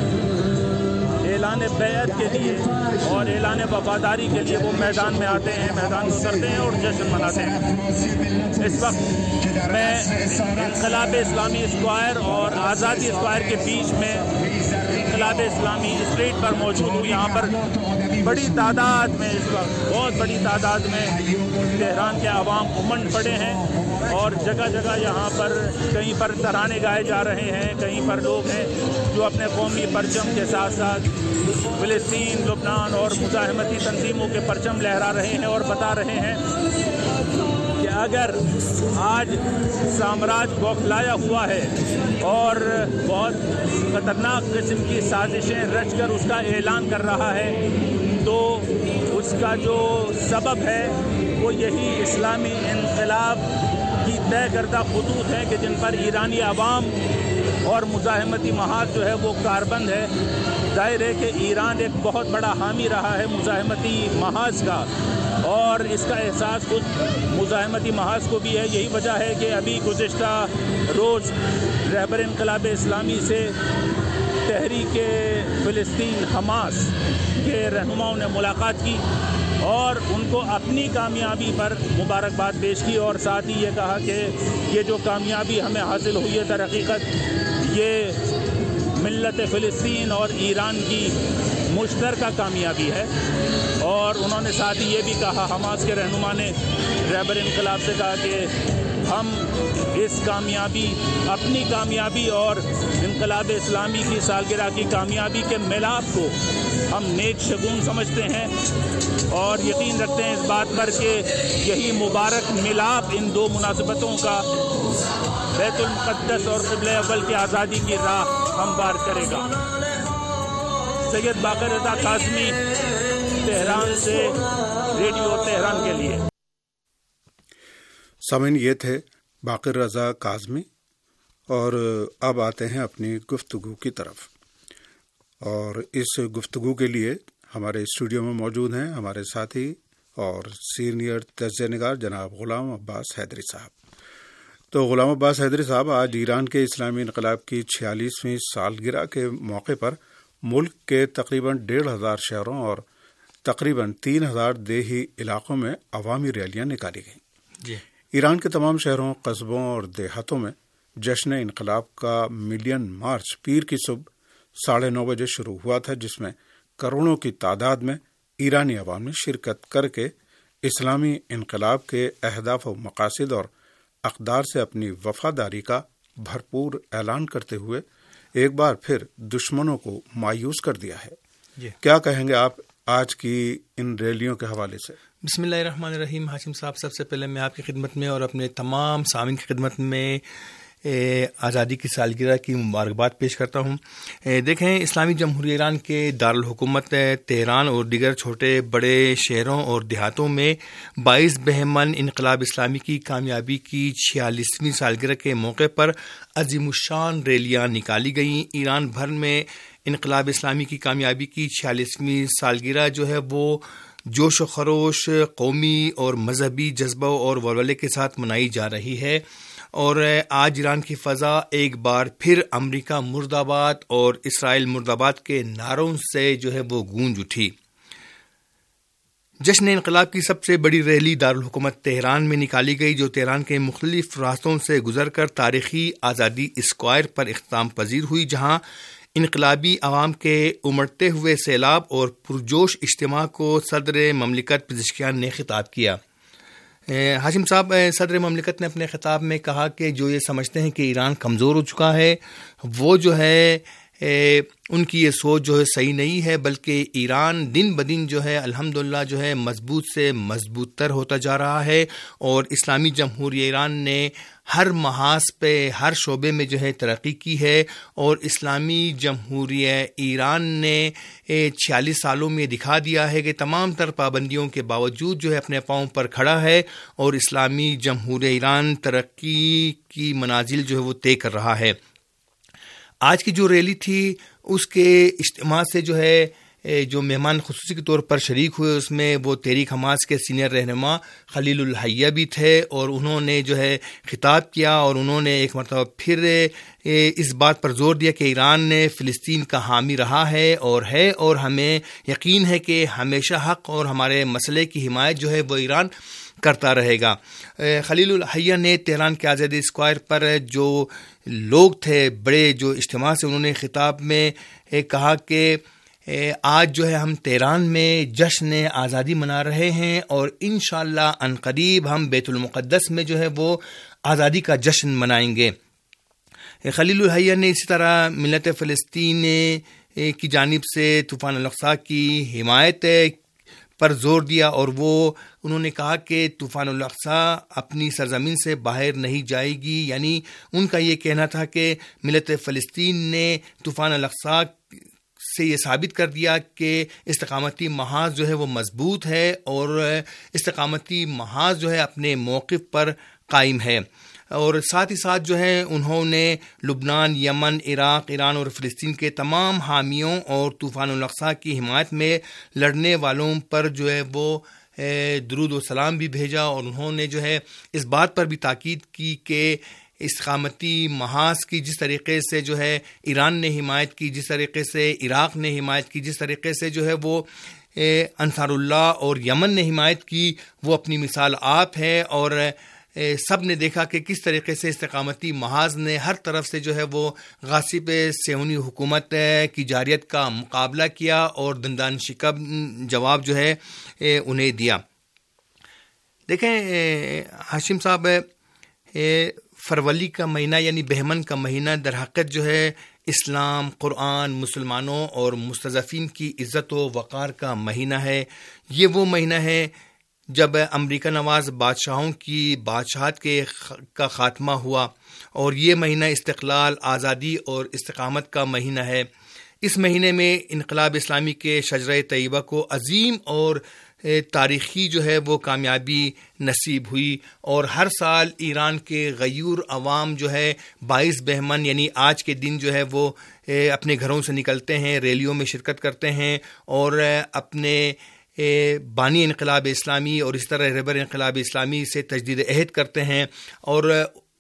اعلان بیعت کے لیے اور اعلان وفاداری کے لیے وہ میدان میں آتے ہیں، میدان اترتے ہیں اور جشن مناتے ہیں۔ اس وقت میں انقلاب اسلامی اسکوائر اور آزادی اسکوائر کے بیچ میں انقلاب اسلامی اسٹریٹ پر موجود ہوں۔ یہاں پر بڑی تعداد میں اس وقت بہت بڑی تعداد میں تہران کے عوام امنڈ پڑے ہیں، اور جگہ جگہ یہاں پر کہیں پر ترانے گائے جا رہے ہیں، کہیں پر لوگ ہیں جو اپنے قومی پرچم کے ساتھ ساتھ فلسطین، لبنان اور مزاحمتی تنظیموں کے پرچم لہرا رہے ہیں، اور بتا رہے ہیں کہ اگر آج سامراج بوکھلایا ہوا ہے اور بہت خطرناک قسم کی سازشیں رچ کر اس کا اعلان کر رہا ہے، تو اس کا جو سبب ہے وہ یہی اسلامی انقلاب کی طے کردہ خطوط ہیں کہ جن پر ایرانی عوام اور مزاحمتی محاذ جو ہے وہ کاربند ہے۔ ظاہر ہے کہ ایران ایک بہت بڑا حامی رہا ہے مزاحمتی محاذ کا، اور اس کا احساس خود مزاحمتی محاذ کو بھی ہے۔ یہی وجہ ہے کہ ابھی گزشتہ روز رہبر انقلاب اسلامی سے تحریک فلسطین حماس کے رہنماؤں نے ملاقات کی اور ان کو اپنی کامیابی پر مبارکباد پیش کی، اور ساتھ ہی یہ کہا کہ یہ جو کامیابی ہمیں حاصل ہوئی ہے در حقیقت یہ ملت فلسطین اور ایران کی مشترکہ کامیابی ہے۔ اور انہوں نے ساتھ ہی یہ بھی کہا، حماس کے رہنما نے رہبر انقلاب سے کہا کہ ہم اس کامیابی اپنی کامیابی اور انقلاب اسلامی کی سالگرہ کی کامیابی کے ملاپ کو ہم نیک شگون سمجھتے ہیں، اور یقین رکھتے ہیں اس بات پر کہ یہی مبارک ملاپ ان دو مناسبتوں کا بیت المقدس اور قبلہ اول کی آزادی کی راہ ہموار کرے گا۔ سید باقر رضا قاسمی، تہران سے، ریڈیو تہران کے لیے۔ سامعین، یہ تھے باقر رضا کاظمی، اور اب آتے ہیں اپنی گفتگو کی طرف، اور اس گفتگو کے لیے ہمارے اسٹوڈیو میں موجود ہیں ہمارے ساتھی اور سینئر تجزیہ نگار جناب غلام عباس حیدری صاحب۔ تو غلام عباس حیدری صاحب، آج ایران کے اسلامی انقلاب کی چھیالیسویں سالگرہ کے موقع پر ملک کے تقریباً ڈیڑھ ہزار شہروں اور تقریباً تین ہزار دیہی علاقوں میں عوامی ریلیاں نکالی گئیں. جی ایران کے تمام شہروں، قصبوں اور دیہاتوں میں جشن انقلاب کا ملین مارچ پیر کی صبح ساڑھے نو بجے شروع ہوا تھا، جس میں کروڑوں کی تعداد میں ایرانی عوام نے شرکت کر کے اسلامی انقلاب کے اہداف و مقاصد اور اقدار سے اپنی وفاداری کا بھرپور اعلان کرتے ہوئے ایک بار پھر دشمنوں کو مایوس کر دیا ہے. جی کیا کہیں گے آپ آج کی ان ریلیوں کے حوالے سے؟ بسم اللہ الرحمن الرحیم. ہاشم صاحب، سب سے پہلے میں آپ کی خدمت میں اور اپنے تمام سامعین کی خدمت میں آزادی کی سالگرہ کی مبارکباد پیش کرتا ہوں. دیکھیں، اسلامی جمہوریہ ایران کے دارالحکومت تہران اور دیگر چھوٹے بڑے شہروں اور دیہاتوں میں بائیس بہمن انقلاب اسلامی کی کامیابی کی چھیالیسویں سالگرہ کے موقع پر عظیم الشان ریلیاں نکالی گئیں. ایران بھر میں انقلاب اسلامی کی کامیابی کی چھیالیسویں سالگرہ جو ہے وہ جوش و خروش، قومی اور مذہبی جذبہ اور ولولے کے ساتھ منائی جا رہی ہے. اور آج ایران کی فضا ایک بار پھر امریکہ مرد آباد اور اسرائیل مرد آباد کے نعروں سے جو ہے وہ گونج اٹھی. جشن انقلاب کی سب سے بڑی ریلی دارالحکومت تہران میں نکالی گئی، جو تہران کے مختلف راستوں سے گزر کر تاریخی آزادی اسکوائر پر اختتام پذیر ہوئی، جہاں انقلابی عوام کے امڑتے ہوئے سیلاب اور پرجوش اجتماع کو صدر مملکت پزشکیان نے خطاب کیا. ہاشم صاحب، صدر مملکت نے اپنے خطاب میں کہا کہ جو یہ سمجھتے ہیں کہ ایران کمزور ہو چکا ہے، وہ جو ہے ان کی یہ سوچ جو ہے صحیح نہیں ہے، بلکہ ایران دن بدن جو ہے الحمدللہ جو ہے مضبوط سے مضبوط تر ہوتا جا رہا ہے، اور اسلامی جمہوریہ ایران نے ہر محاذ پہ، ہر شعبے میں جو ہے ترقی کی ہے، اور اسلامی جمہوریہ ایران نے چھیالیس سالوں میں دکھا دیا ہے کہ تمام تر پابندیوں کے باوجود جو ہے اپنے پاؤں پر کھڑا ہے، اور اسلامی جمہوریہ ایران ترقی کی منازل جو ہے وہ طے کر رہا ہے. آج کی جو ریلی تھی اس کے اجتماع سے جو ہے جو مہمان خصوصی کے طور پر شریک ہوئے، اس میں وہ تحریک حماس کے سینئر رہنما خلیل الحیہ بھی تھے، اور انہوں نے جو ہے خطاب کیا، اور انہوں نے ایک مرتبہ پھر اس بات پر زور دیا کہ ایران نے فلسطین کا حامی رہا ہے اور ہے، اور ہمیں یقین ہے کہ ہمیشہ حق اور ہمارے مسئلے کی حمایت جو ہے وہ ایران کرتا رہے گا. خلیل الحیہ نے تہران کے آزادی اسکوائر پر جو لوگ تھے بڑے جو اجتماع سے، انہوں نے خطاب میں کہا کہ آج جو ہے ہم تہران میں جشن آزادی منا رہے ہیں، اور انشاءاللہ عنقریب ہم بیت المقدس میں جو ہے وہ آزادی کا جشن منائیں گے. خلیل الحیہ نے اسی طرح ملت فلسطین کی جانب سے طوفان الاقصی کی حمایت پر زور دیا، اور وہ انہوں نے کہا کہ طوفان الاقصی اپنی سرزمین سے باہر نہیں جائے گی. یعنی ان کا یہ کہنا تھا کہ ملت فلسطین نے طوفان الاقصی سے یہ ثابت کر دیا کہ استقامتی محاذ جو ہے وہ مضبوط ہے، اور استقامتی محاذ جو ہے اپنے موقف پر قائم ہے. اور ساتھ ہی ساتھ جو ہے انہوں نے لبنان، یمن، عراق، ایران اور فلسطین کے تمام حامیوں اور طوفان الاقصی کی حمایت میں لڑنے والوں پر جو ہے وہ درود و سلام بھی بھیجا، اور انہوں نے جو ہے اس بات پر بھی تاکید کی کہ استقامتی محاذ کی جس طریقے سے جو ہے ایران نے حمایت کی، جس طریقے سے عراق نے حمایت کی، جس طریقے سے جو ہے وہ انصار اللہ اور یمن نے حمایت کی، وہ اپنی مثال آپ ہے. اور سب نے دیکھا کہ کس طریقے سے استقامتی محاذ نے ہر طرف سے جو ہے وہ غاصب صہیونی حکومت کی جارحیت کا مقابلہ کیا، اور دندان شکن جواب جو ہے انہیں دیا. دیکھیں ہاشم صاحب، فروری کا مہینہ یعنی بہمن کا مہینہ در حقیقت جو ہے اسلام، قرآن، مسلمانوں اور مستضعفین کی عزت و وقار کا مہینہ ہے. یہ وہ مہینہ ہے جب امریکہ نواز بادشاہوں کی بادشاہت کے کا خاتمہ ہوا، اور یہ مہینہ استقلال، آزادی اور استقامت کا مہینہ ہے. اس مہینے میں انقلاب اسلامی کے شجرہ طیبہ کو عظیم اور تاریخی جو ہے وہ کامیابی نصیب ہوئی، اور ہر سال ایران کے غیور عوام جو ہے بائیس بہمن یعنی آج کے دن جو ہے وہ اپنے گھروں سے نکلتے ہیں، ریلیوں میں شرکت کرتے ہیں، اور اپنے بانی انقلاب اسلامی اور اس طرح رہبر انقلاب اسلامی سے تجدید عہد کرتے ہیں، اور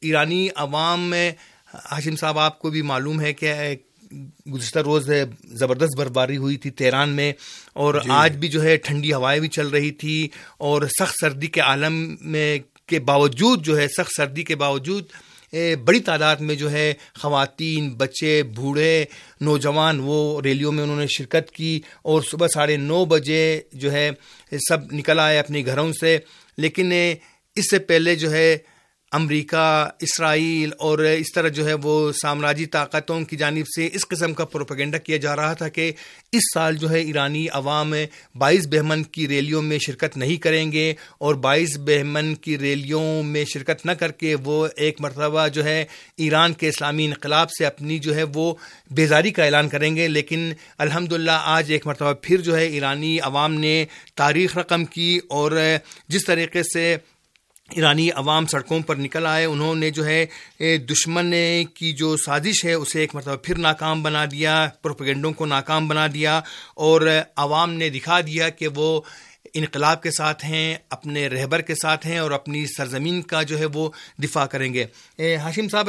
ایرانی عوام میں ہاشم صاحب آپ کو بھی معلوم ہے کہ گزشتہ روز زبردست برفباری ہوئی تھی تہران میں، اور جی. آج بھی جو ہے ٹھنڈی ہوائیں بھی چل رہی تھی، اور سخت سردی کے عالم میں کے باوجود جو ہے سخت سردی کے باوجود بڑی تعداد میں جو ہے خواتین، بچے، بوڑھے، نوجوان وہ ریلیوں میں انہوں نے شرکت کی، اور صبح ساڑھے نو بجے جو ہے سب نکل آئے اپنے گھروں سے. لیکن اس سے پہلے جو ہے امریکہ، اسرائیل اور اس طرح جو ہے وہ سامراجی طاقتوں کی جانب سے اس قسم کا پروپیگنڈا کیا جا رہا تھا کہ اس سال جو ہے ایرانی عوام بائیس بہمن کی ریلیوں میں شرکت نہیں کریں گے، اور بائیس بہمن کی ریلیوں میں شرکت نہ کر کے وہ ایک مرتبہ جو ہے ایران کے اسلامی انقلاب سے اپنی جو ہے وہ بیزاری کا اعلان کریں گے. لیکن الحمدللہ آج ایک مرتبہ پھر جو ہے ایرانی عوام نے تاریخ رقم کی، اور جس طریقے سے ایرانی عوام سڑکوں پر نکل آئے، انہوں نے جو ہے دشمن کی جو سازش ہے اسے ایک مرتبہ پھر ناکام بنا دیا، پروپیگنڈوں کو ناکام بنا دیا، اور عوام نے دکھا دیا کہ وہ انقلاب کے ساتھ ہیں، اپنے رہبر کے ساتھ ہیں، اور اپنی سرزمین کا جو ہے وہ دفاع کریں گے. ہاشم صاحب،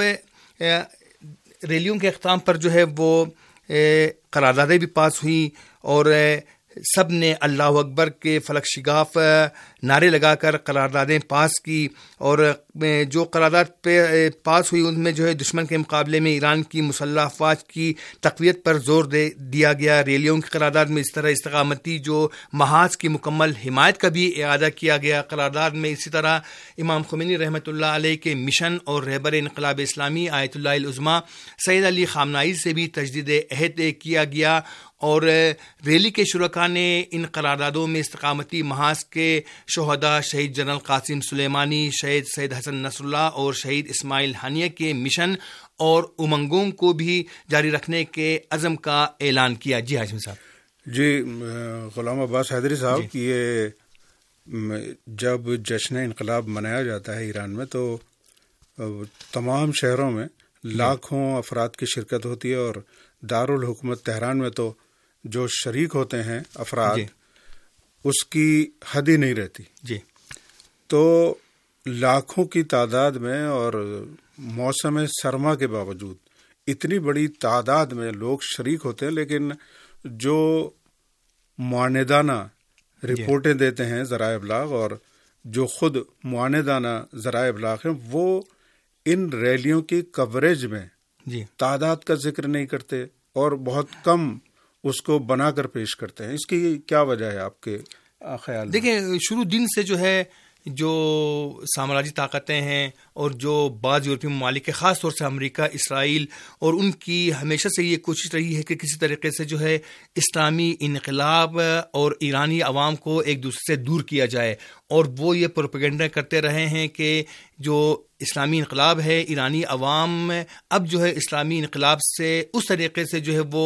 ریلیوں کے اختتام پر جو ہے وہ قراردادیں بھی پاس ہوئیں، اور سب نے اللہ اکبر کے فلک شگاف نعرے لگا کر قراردادیں پاس کی. اور جو قرارداد پہ پاس ہوئی ان میں جو ہے دشمن کے مقابلے میں ایران کی مسلح افواج کی تقویت پر زور دے دیا گیا. ریلیوں کی قرارداد میں اس طرح استقامتی جو محاذ کی مکمل حمایت کا بھی اعادہ کیا گیا. قرارداد میں اسی طرح امام خمینی رحمۃ اللہ علیہ کے مشن اور رہبر انقلاب اسلامی آیت اللہ العظمیٰ سید علی خامنہئی سے بھی تجدید عہد کیا گیا، اور ریلی کے شرکا نے ان قراردادوں میں استقامتی محاذ کے شہداء شہید جنرل قاسم سلیمانی، شہید سید حسن نصر اللہ اور شہید اسماعیل ہانیہ کے مشن اور امنگوں کو بھی جاری رکھنے کے عزم کا اعلان کیا. جی ہاشم صاحب. جی غلام عباس حیدری صاحب کی یہ جب جشن انقلاب منایا جاتا ہے ایران میں تو تمام شہروں میں لاکھوں افراد کی شرکت ہوتی ہے، اور دارالحکومت تہران میں تو جو شریک ہوتے ہیں افراد جی. اس کی حد ہی نہیں رہتی. جی. تو لاکھوں کی تعداد میں اور موسم سرما کے باوجود اتنی بڑی تعداد میں لوگ شریک ہوتے ہیں، لیکن جو معاندانہ رپورٹیں دیتے ہیں ذرائع ابلاغ، اور جو خود معاندانہ ذرائع ابلاغ ہیں، وہ ان ریلیوں کی کوریج میں جی تعداد کا ذکر نہیں کرتے، اور بہت کم اس کو بنا کر پیش کرتے ہیں. اس کی کیا وجہ ہے آپ کے خیال؟ دیکھیں، شروع دن سے جو ہے جو سامراجی طاقتیں ہیں اور جو بعض یورپی ممالک کے، خاص طور سے امریکہ، اسرائیل، اور ان کی ہمیشہ سے یہ کوشش رہی ہے کہ کسی طریقے سے جو ہے اسلامی انقلاب اور ایرانی عوام کو ایک دوسرے سے دور کیا جائے، اور وہ یہ پروپیگنڈا کرتے رہے ہیں کہ جو اسلامی انقلاب ہے، ایرانی عوام اب جو ہے اسلامی انقلاب سے اس طریقے سے جو ہے وہ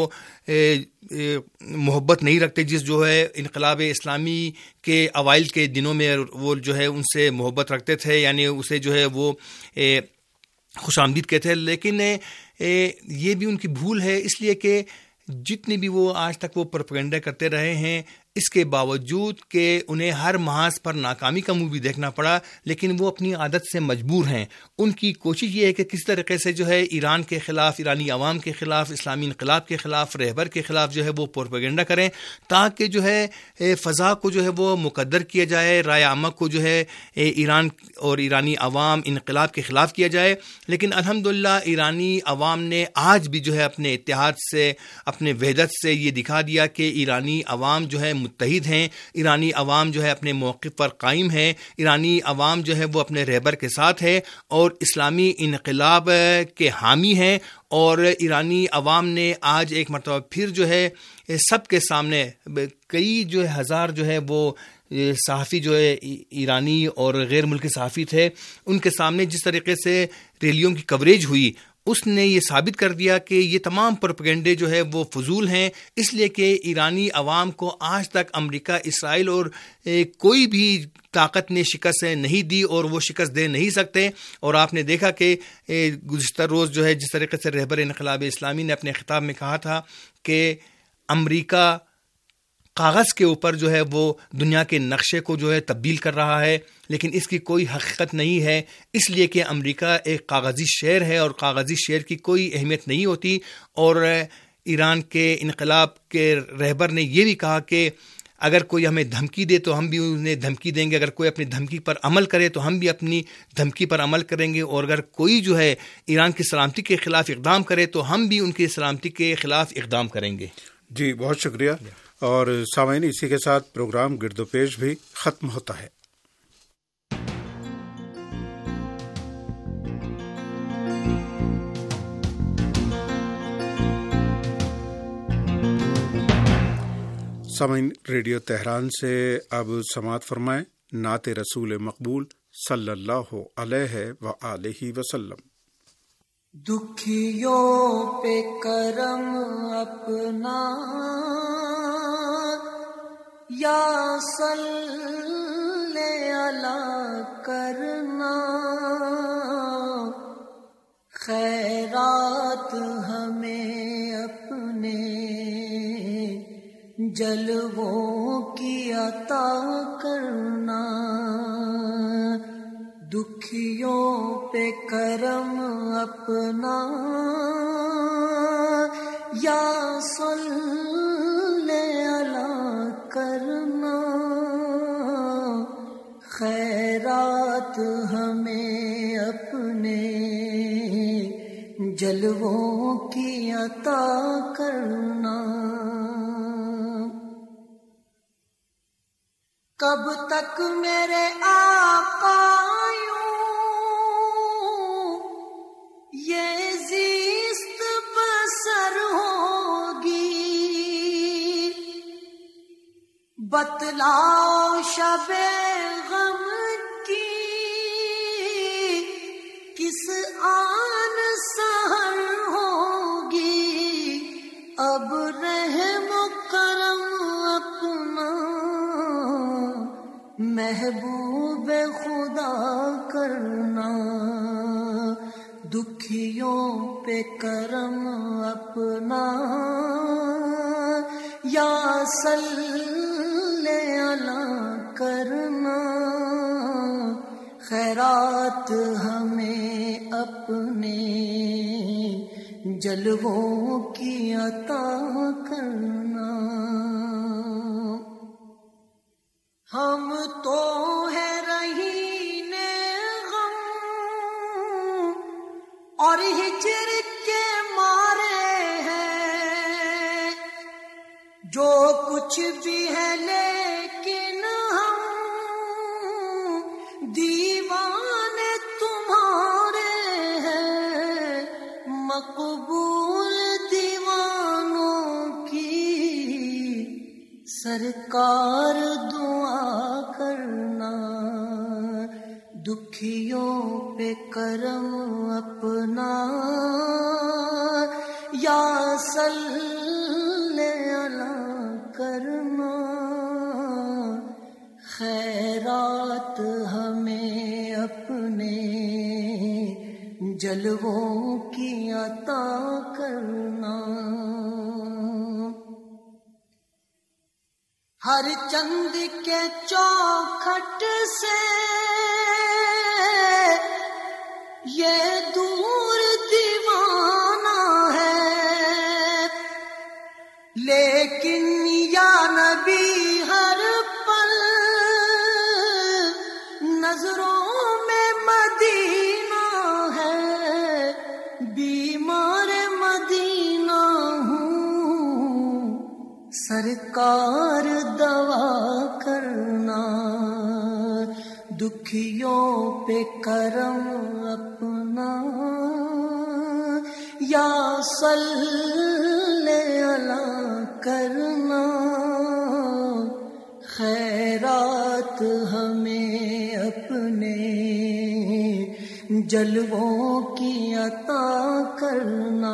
محبت نہیں رکھتے جس جو ہے انقلاب اسلامی کے اوائل کے دنوں میں وہ جو ہے ان سے محبت رکھتے تھے، یعنی اسے جو ہے وہ خوش آمدید کہتے ہیں. لیکن یہ بھی ان کی بھول ہے، اس لیے کہ جتنی بھی وہ آج تک وہ پروپیگنڈا کرتے رہے ہیں، اس کے باوجود کہ انہیں ہر محاذ پر ناکامی کا منہ بھی دیکھنا پڑا، لیکن وہ اپنی عادت سے مجبور ہیں. ان کی کوشش یہ ہے کہ کس طریقے سے جو ہے ایران کے خلاف، ایرانی عوام کے خلاف، اسلامی انقلاب کے خلاف، رہبر کے خلاف جو ہے وہ پروپیگنڈا کریں، تاکہ جو ہے فضا کو جو ہے وہ مقدر کیا جائے، رائے عامہ کو جو ہے ایران اور ایرانی عوام انقلاب کے خلاف کیا جائے. لیکن الحمدللہ ایرانی عوام نے آج بھی جو ہے اپنے اتحاد سے، اپنے وحدت سے یہ دکھا دیا کہ ایرانی عوام جو ہے متحد ہیں، ایرانی عوام جو ہے اپنے موقف پر قائم ہے، ایرانی عوام جو ہے وہ اپنے رہبر کے ساتھ ہے اور اسلامی انقلاب کے حامی ہیں. اور ایرانی عوام نے آج ایک مرتبہ پھر جو ہے سب کے سامنے کئی جو ہے ہزار جو ہے وہ صحافی جو ہے ایرانی اور غیر ملکی صحافی تھے، ان کے سامنے جس طریقے سے ریلیوں کی کوریج ہوئی، اس نے یہ ثابت کر دیا کہ یہ تمام پروپیگنڈے جو ہے وہ فضول ہیں، اس لیے کہ ایرانی عوام کو آج تک امریکہ، اسرائیل اور کوئی بھی طاقت نے شکست نہیں دی اور وہ شکست دے نہیں سکتے. اور آپ نے دیکھا کہ گزشتہ روز جو ہے جس طریقے سے رہبر انقلاب اسلامی نے اپنے خطاب میں کہا تھا کہ امریکہ کاغذ کے اوپر جو ہے وہ دنیا کے نقشے کو جو ہے تبدیل کر رہا ہے، لیکن اس کی کوئی حقیقت نہیں ہے، اس لیے کہ امریکہ ایک کاغذی شہر ہے اور کاغذی شہر کی کوئی اہمیت نہیں ہوتی۔ اور ایران کے انقلاب کے رہبر نے یہ بھی کہا کہ اگر کوئی ہمیں دھمکی دے تو ہم بھی انہیں دھمکی دیں گے، اگر کوئی اپنی دھمکی پر عمل کرے تو ہم بھی اپنی دھمکی پر عمل کریں گے، اور اگر کوئی جو ہے ایران کی سلامتی کے خلاف اقدام کرے تو ہم بھی ان کی سلامتی کے خلاف اقدام کریں گے۔ جی بہت شکریہ۔ اور سامعین، اسی کے ساتھ پروگرام گرد و پیش بھی ختم ہوتا ہے۔ سامعین، ریڈیو تہران سے اب سماعت فرمائیں نعت رسول مقبول صلی اللہ علیہ وآلہ وسلم۔ دکھیوں پہ کرم اپنا یا صلی علی کرنا، خیرات ہمیں اپنے جلووں کی عطا کرنا، دکھیوں پہ کرم اپنا یا صلی علی کرنا، خیرات ہمیں اپنے جلووں کی عطا کرنا۔ کب تک میرے آقا یوں یہ زیست بسر ہوگی، بتلاؤ شب غم کی کس آن سحر ہوگی، اب رحم و کرم اپنا محبوب خدا کرنا، دکھیوں پہ کرم اپنا یا صلی علی کرنا، خیرات ہمیں اپنے جلووں کی عطا کرنا۔ ہم تو ہے رہین غم اور ہجر کے مارے ہیں، جو کچھ بھی ہے لیکن ہم دیوانے تمہارے ہیں، مقبول دیوانوں کی سرکار دعا کرنا، دکھیوں پہ کرم اپنا یا صلی علی کرنا، خیرات ہمیں اپنے جلووں کی عطا کرنا۔ ہر چند کے چوکھٹ سے یہ دور دیوانہ ہے، لیکن یا نبی ہر پل نظروں میں مدینہ ہے، بیمار مدینہ ہوں سرکار دوا کرنا، دکھیوں پہ کرم اپنا یا صلی علی کرنا، خیرات ہمیں اپنے جلووں کی عطا کرنا۔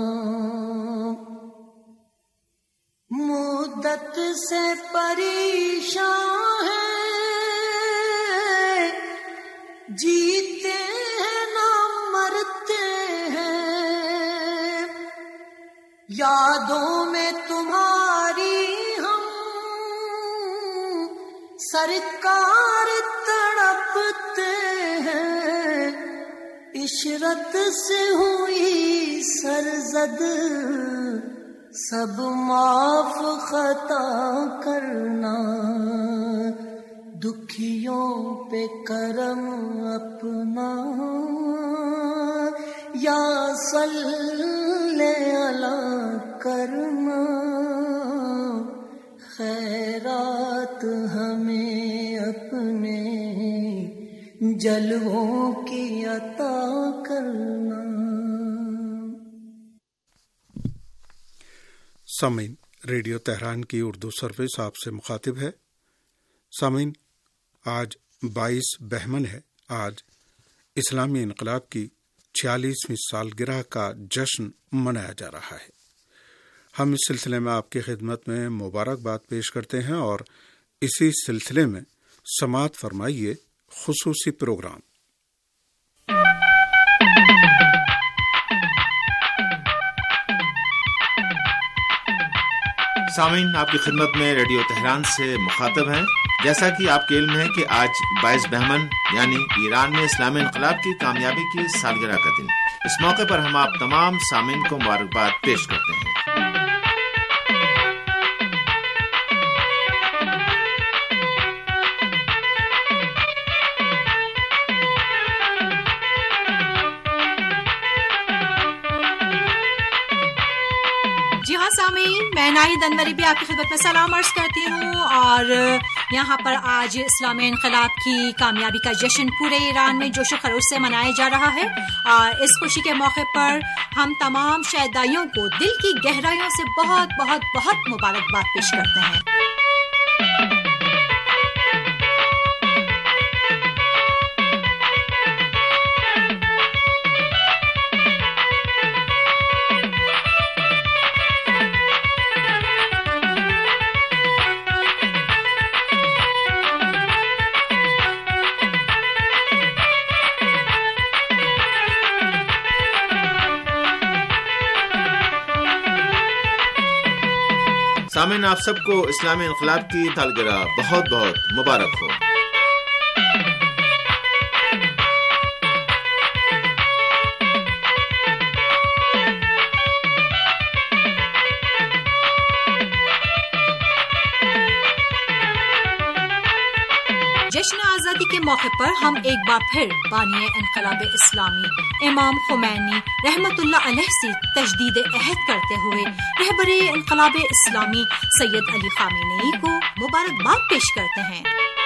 مدت سے پریشان ہے، جیتے ہیں نہ مرتے ہیں، یادوں میں تمہاری ہم سرکار تڑپتے ہیں، عشرت سے ہوئی سرزد، سب معاف خطا کرنا، دکھیوں پہ کرم اپنا، یا صلی علی کرنا، خیرات ہمیں اپنے جلووں کی عطا کرنا۔ سامعین، ریڈیو تہران کی اردو سروس آپ سے مخاطب ہے۔ سامعین، آج بائیس بہمن ہے۔ آج اسلامی انقلاب کی چھیالیسویں سالگرہ کا جشن منایا جا رہا ہے۔ ہم اس سلسلے میں آپ کی خدمت میں مبارکباد پیش کرتے ہیں اور اسی سلسلے میں سماعت فرمائیے خصوصی پروگرام۔ سامعین، آپ کی خدمت میں ریڈیو تہران سے مخاطب ہیں۔ جیسا کہ آپ کے علم ہے کہ آج بائیس بہمن یعنی ایران میں اسلامی انقلاب کی کامیابی کی سالگرہ کا دن، اس موقع پر ہم آپ تمام سامعین کو مبارکباد پیش کرتے ہیں۔ جی ہاں سامعین، میں ناہید انوری بھی آپ کی خدمت میں سلام عرض کرتی ہوں، اور یہاں پر آج اسلامی انقلاب کی کامیابی کا جشن پورے ایران میں جوش و خروش سے منایا جا رہا ہے، اور اس خوشی کے موقع پر ہم تمام شہدائیوں کو دل کی گہرائیوں سے بہت بہت بہت مبارکباد پیش کرتے ہیں۔ سامعین، آپ سب کو اسلامی انقلاب کی سالگرہ بہت بہت مبارک ہو۔ جشن آزادی کے موقع پر ہم ایک بار پھر بانی انقلاب اسلامی امام خمینی رحمت اللہ علیہ سے تجدید عہد کرتے ہوئے رہبر انقلاب اسلامی سید علی خامنئی کو مبارکباد پیش کرتے ہیں۔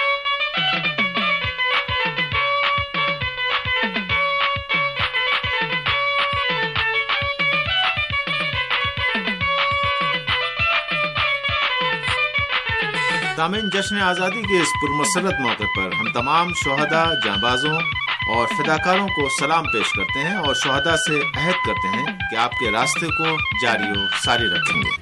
سامعین، جشن آزادی کے اس پرمسرت موقع پر ہم تمام شہداء، جانبازوں اور فداکاروں کو سلام پیش کرتے ہیں اور شہداء سے عہد کرتے ہیں کہ آپ کے راستے کو جاری و ساری رکھیں گے۔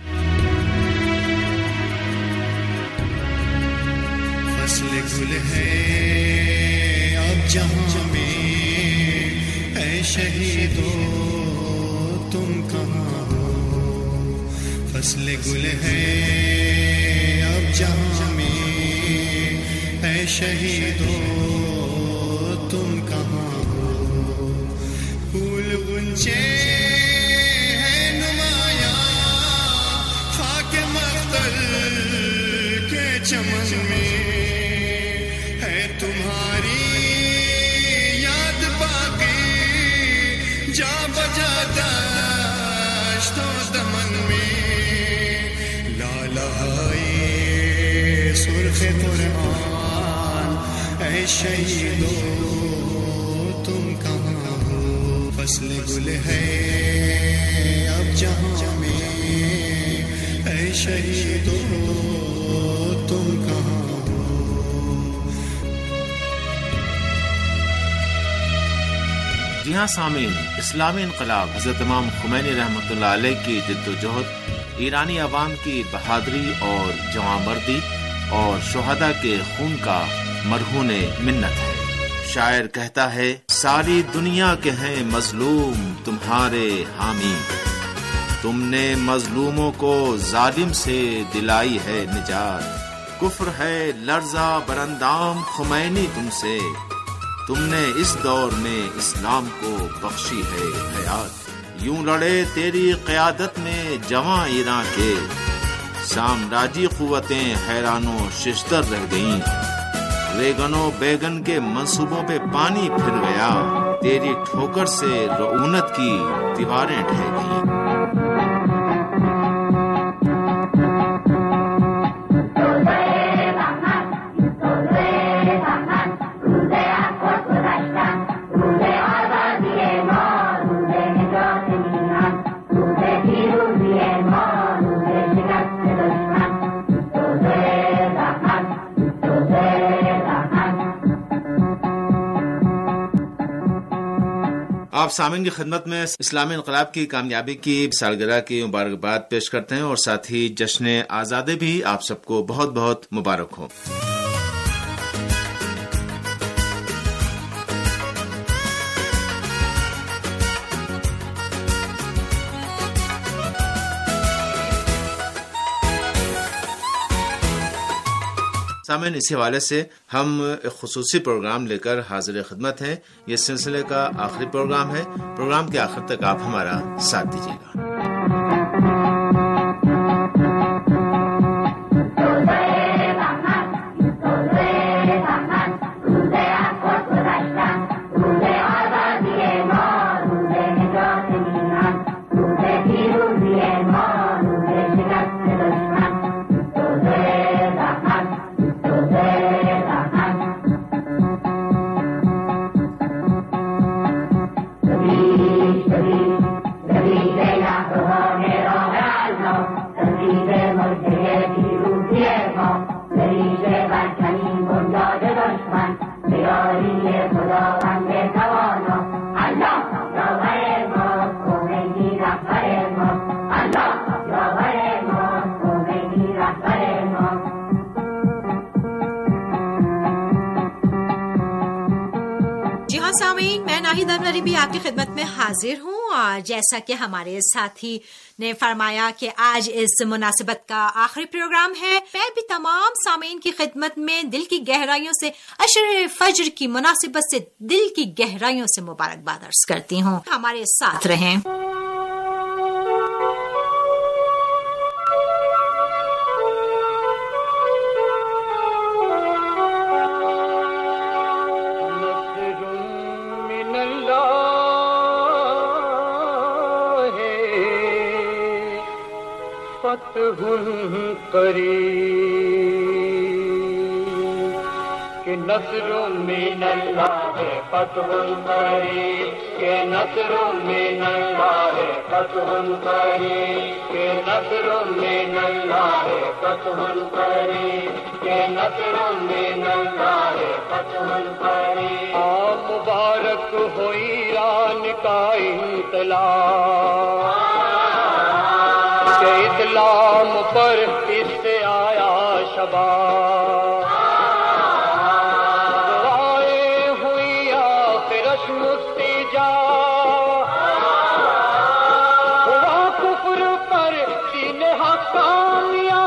فصل گل ہے اب جہاں میں، اے شہیدو تم کہاں ہو؟ فصل گل ہے اب جہاں میں، اے شہیدو تم کہاں ہو؟ پھول غنچے ہیں نمایاں خاک مقتل کے چمن میں، ہے تمہاری یاد باقی جا بجا دشت و دمن میں، لالہائی سرخ قرآن، اے شہیدو تم کہاں ہو؟ فصل گل ہے اب جہاں میں، اے شہیدو تم کہاں ہو؟ جی ہاں سامعین، اسلامی انقلاب حضرت امام خمینی رحمۃ اللہ علیہ کی جد و جہد، ایرانی عوام کی بہادری اور جواں مردی اور شہداء کے خون کا مرہون منت ہے۔ شاعر کہتا ہے، ساری دنیا کے ہیں مظلوم تمہارے حامی، تم نے مظلوموں کو ظالم سے دلائی ہے نجات، کفر ہے لرزہ برندام خمینی تم سے، تم نے اس دور میں اسلام کو بخشی ہے حیات، یوں لڑے تیری قیادت میں جواں ایران کے، سامراجی قوتیں حیران و ششدر رہ گئیں، ریگن و بیگن کے منصوبوں پہ پانی پھر گیا، تیری ٹھوکر سے رعونت کی دیواریں ڈھہ گئیں۔ آپ سامعین کی خدمت میں اسلامی انقلاب کی کامیابی کی سالگرہ کی مبارکباد پیش کرتے ہیں اور ساتھ ہی جشن آزادی بھی آپ سب کو بہت بہت مبارک ہو۔ سامعین، اسی حوالے سے ہم ایک خصوصی پروگرام لے کر حاضر خدمت ہیں۔ یہ سلسلے کا آخری پروگرام ہے، پروگرام کے آخر تک آپ ہمارا ساتھ دیجیے گا۔ سامعین، میں ناہید انوری بھی آپ کی خدمت میں حاضر ہوں، اور جیسا کہ ہمارے ساتھی نے فرمایا کہ آج اس مناسبت کا آخری پروگرام ہے، میں بھی تمام سامعین کی خدمت میں دل کی گہرائیوں سے عشر فجر کی مناسبت سے دل کی گہرائیوں سے مبارکباد عرض کرتی ہوں۔ ہمارے ساتھ رہیں۔ کہ نصر من اللہ فتح قریب، کہ نصر من اللہ فتح قریب، کہ نصر من اللہ فتح قریب، کہ نصر من اللہ فتح قریب۔ آ مبارک ہو ایران کا انقلاب، کہ اسلام پر اس سے آیا شباب، دعائیں ہوئی آخرش مستجا، ہوا کفر پر سینے حقانیاں،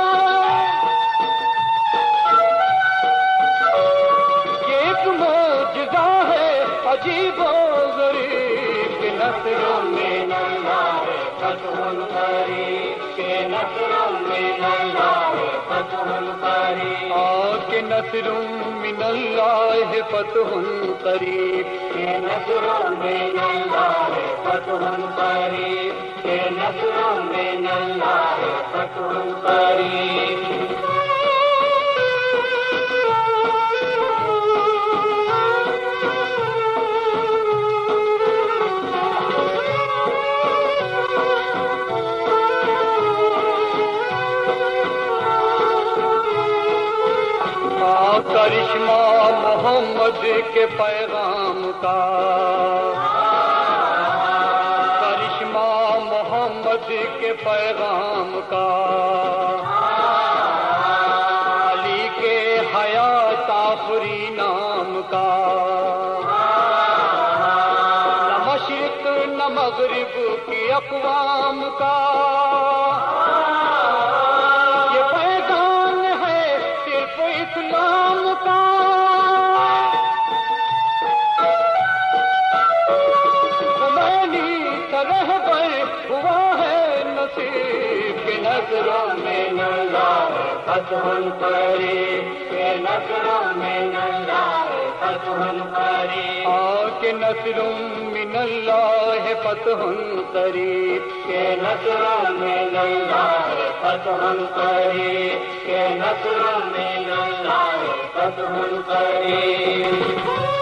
یہ ایک معجزہ ہے عجیب و غریب، کہ نصر من اللہ فتح قریب، کہ نصر من اللہ فتح قریب، اور کہ نصر من اللہ فتح قریب، کہ نصر من اللہ فتح قریب، کہ نصر من اللہ فتح قریب۔ کرشمہ محمد کے پیغام کا، کرشمہ محمد کے پیغام کا، علی کے حیات آخری نام کا، نہ مشرق نہ مغرب کی اقوام کا، یہ پیغام ہے قریب کہ نصر من اللہ فتح قریب کہ نصر من اللہ فتح قریب کہ نصر من اللہ فتح قریب کہ نصر من اللہ فتح قریب.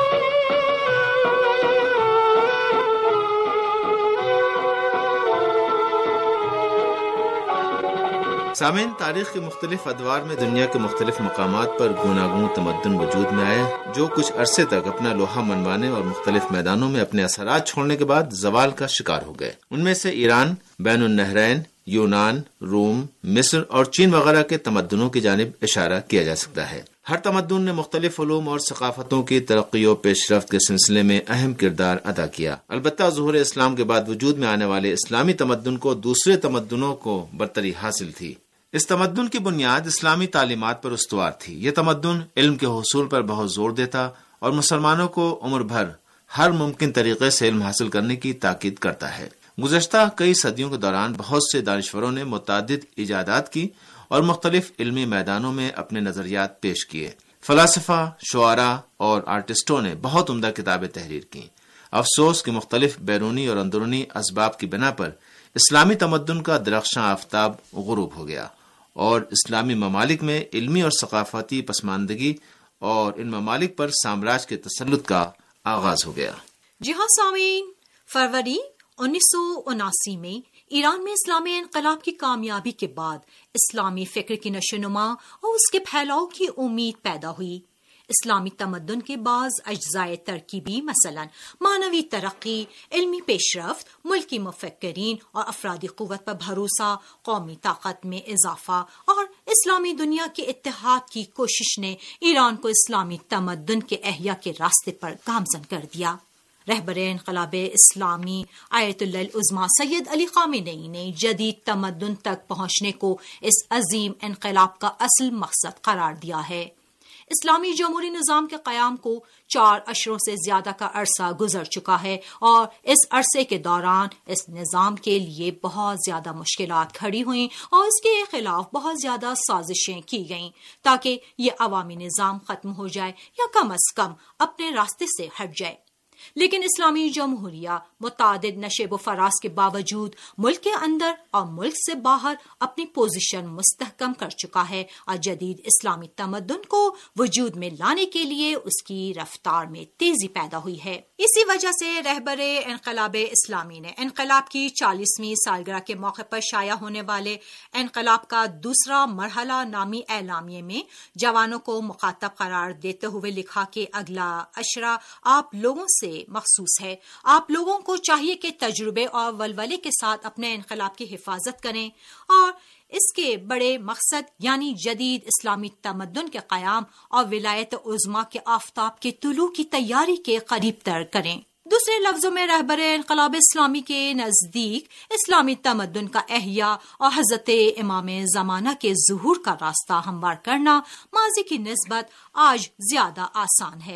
سامعین، تاریخ کے مختلف ادوار میں دنیا کے مختلف مقامات پر گوناگون تمدن وجود میں آئے جو کچھ عرصے تک اپنا لوہا منوانے اور مختلف میدانوں میں اپنے اثرات چھوڑنے کے بعد زوال کا شکار ہو گئے. ان میں سے ایران، بین النہرین، یونان، روم، مصر اور چین وغیرہ کے تمدنوں کی جانب اشارہ کیا جا سکتا ہے. ہر تمدن نے مختلف علوم اور ثقافتوں کی ترقی و پیش رفت کے سلسلے میں اہم کردار ادا کیا. البتہ ظہور اسلام کے بعد وجود میں آنے والے اسلامی تمدن کو دوسرے تمدنوں کو برتری حاصل تھی. اس تمدن کی بنیاد اسلامی تعلیمات پر استوار تھی. یہ تمدن علم کے حصول پر بہت زور دیتا اور مسلمانوں کو عمر بھر ہر ممکن طریقے سے علم حاصل کرنے کی تاکید کرتا ہے. گزشتہ کئی صدیوں کے دوران بہت سے دانشوروں نے متعدد ایجادات کی اور مختلف علمی میدانوں میں اپنے نظریات پیش کیے. فلاسفہ، شعراء اور آرٹسٹوں نے بہت عمدہ کتابیں تحریر کی. افسوس کہ مختلف بیرونی اور اندرونی اسباب کی بنا پر اسلامی تمدن کا درخشاں آفتاب غروب ہو گیا اور اسلامی ممالک میں علمی اور ثقافتی پسماندگی اور ان ممالک پر سامراج کے تسلط کا آغاز ہو گیا. جی ہاں سامعین، فروری انیس سو اناسی میں ایران میں اسلامی انقلاب کی کامیابی کے بعد اسلامی فکر کی نشو نما اور اس کے پھیلاؤ کی امید پیدا ہوئی. اسلامی تمدن کے بعض اجزائے ترکیبی مثلا معنوی ترقی، علمی پیش رفت، ملکی مفکرین اور افرادی قوت پر بھروسہ، قومی طاقت میں اضافہ اور اسلامی دنیا کے اتحاد کی کوشش نے ایران کو اسلامی تمدن کے احیاء کے راستے پر گامزن کر دیا. رہبر انقلاب اسلامی آیت اللہ العظمیٰ سید علی خامنئی نے جدید تمدن تک پہنچنے کو اس عظیم انقلاب کا اصل مقصد قرار دیا ہے. اسلامی جمہوری نظام کے قیام کو چار اشروں سے زیادہ کا عرصہ گزر چکا ہے اور اس عرصے کے دوران اس نظام کے لیے بہت زیادہ مشکلات کھڑی ہوئیں اور اس کے خلاف بہت زیادہ سازشیں کی گئیں تاکہ یہ عوامی نظام ختم ہو جائے یا کم از کم اپنے راستے سے ہٹ جائے. لیکن اسلامی جمہوریہ متعدد نشیب و فراز کے باوجود ملک کے اندر اور ملک سے باہر اپنی پوزیشن مستحکم کر چکا ہے اور جدید اسلامی تمدن کو وجود میں لانے کے لیے اس کی رفتار میں تیزی پیدا ہوئی ہے. اسی وجہ سے رہبر انقلاب اسلامی نے انقلاب کی چالیسویں سالگرہ کے موقع پر شائع ہونے والے انقلاب کا دوسرا مرحلہ نامی اعلامیے میں جوانوں کو مخاطب قرار دیتے ہوئے لکھا کہ اگلا اشرہ آپ لوگوں سے مخصوص ہے. آپ لوگوں کو چاہیے کہ تجربے اور ولولے کے ساتھ اپنے انقلاب کی حفاظت کریں اور اس کے بڑے مقصد یعنی جدید اسلامی تمدن کے قیام اور ولایت عظمیٰ کے آفتاب کے طلوع کی تیاری کے قریب تر کریں. دوسرے لفظوں میں رہبر انقلاب اسلامی کے نزدیک اسلامی تمدن کا احیاء اور حضرت امام زمانہ کے ظہور کا راستہ ہموار کرنا ماضی کی نسبت آج زیادہ آسان ہے.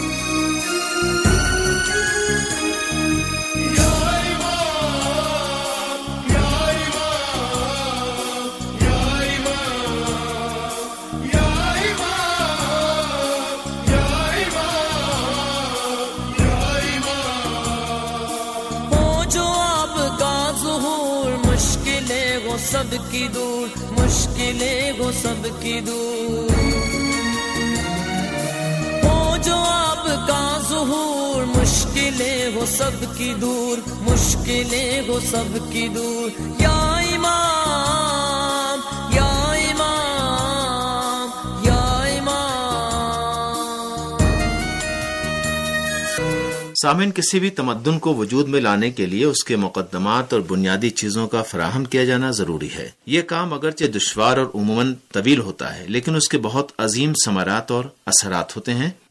سب کی دور مشکلیں وہ سب کی دور ہو جو آپ کا ظہور، مشکلیں وہ سب کی دور، مشکلیں وہ سب کی دور. یا امام یا امام یا امام. سامعین، کسی بھی تمدن کو وجود میں لانے کے لیے اس کے مقدمات اور بنیادی چیزوں کا فراہم کیا جانا ضروری ہے. یہ کام اگرچہ دشوار اور عموماً طویل ہوتا ہے لیکن اس کے بہت عظیم ثمرات اور اثرات ہوتے ہیں.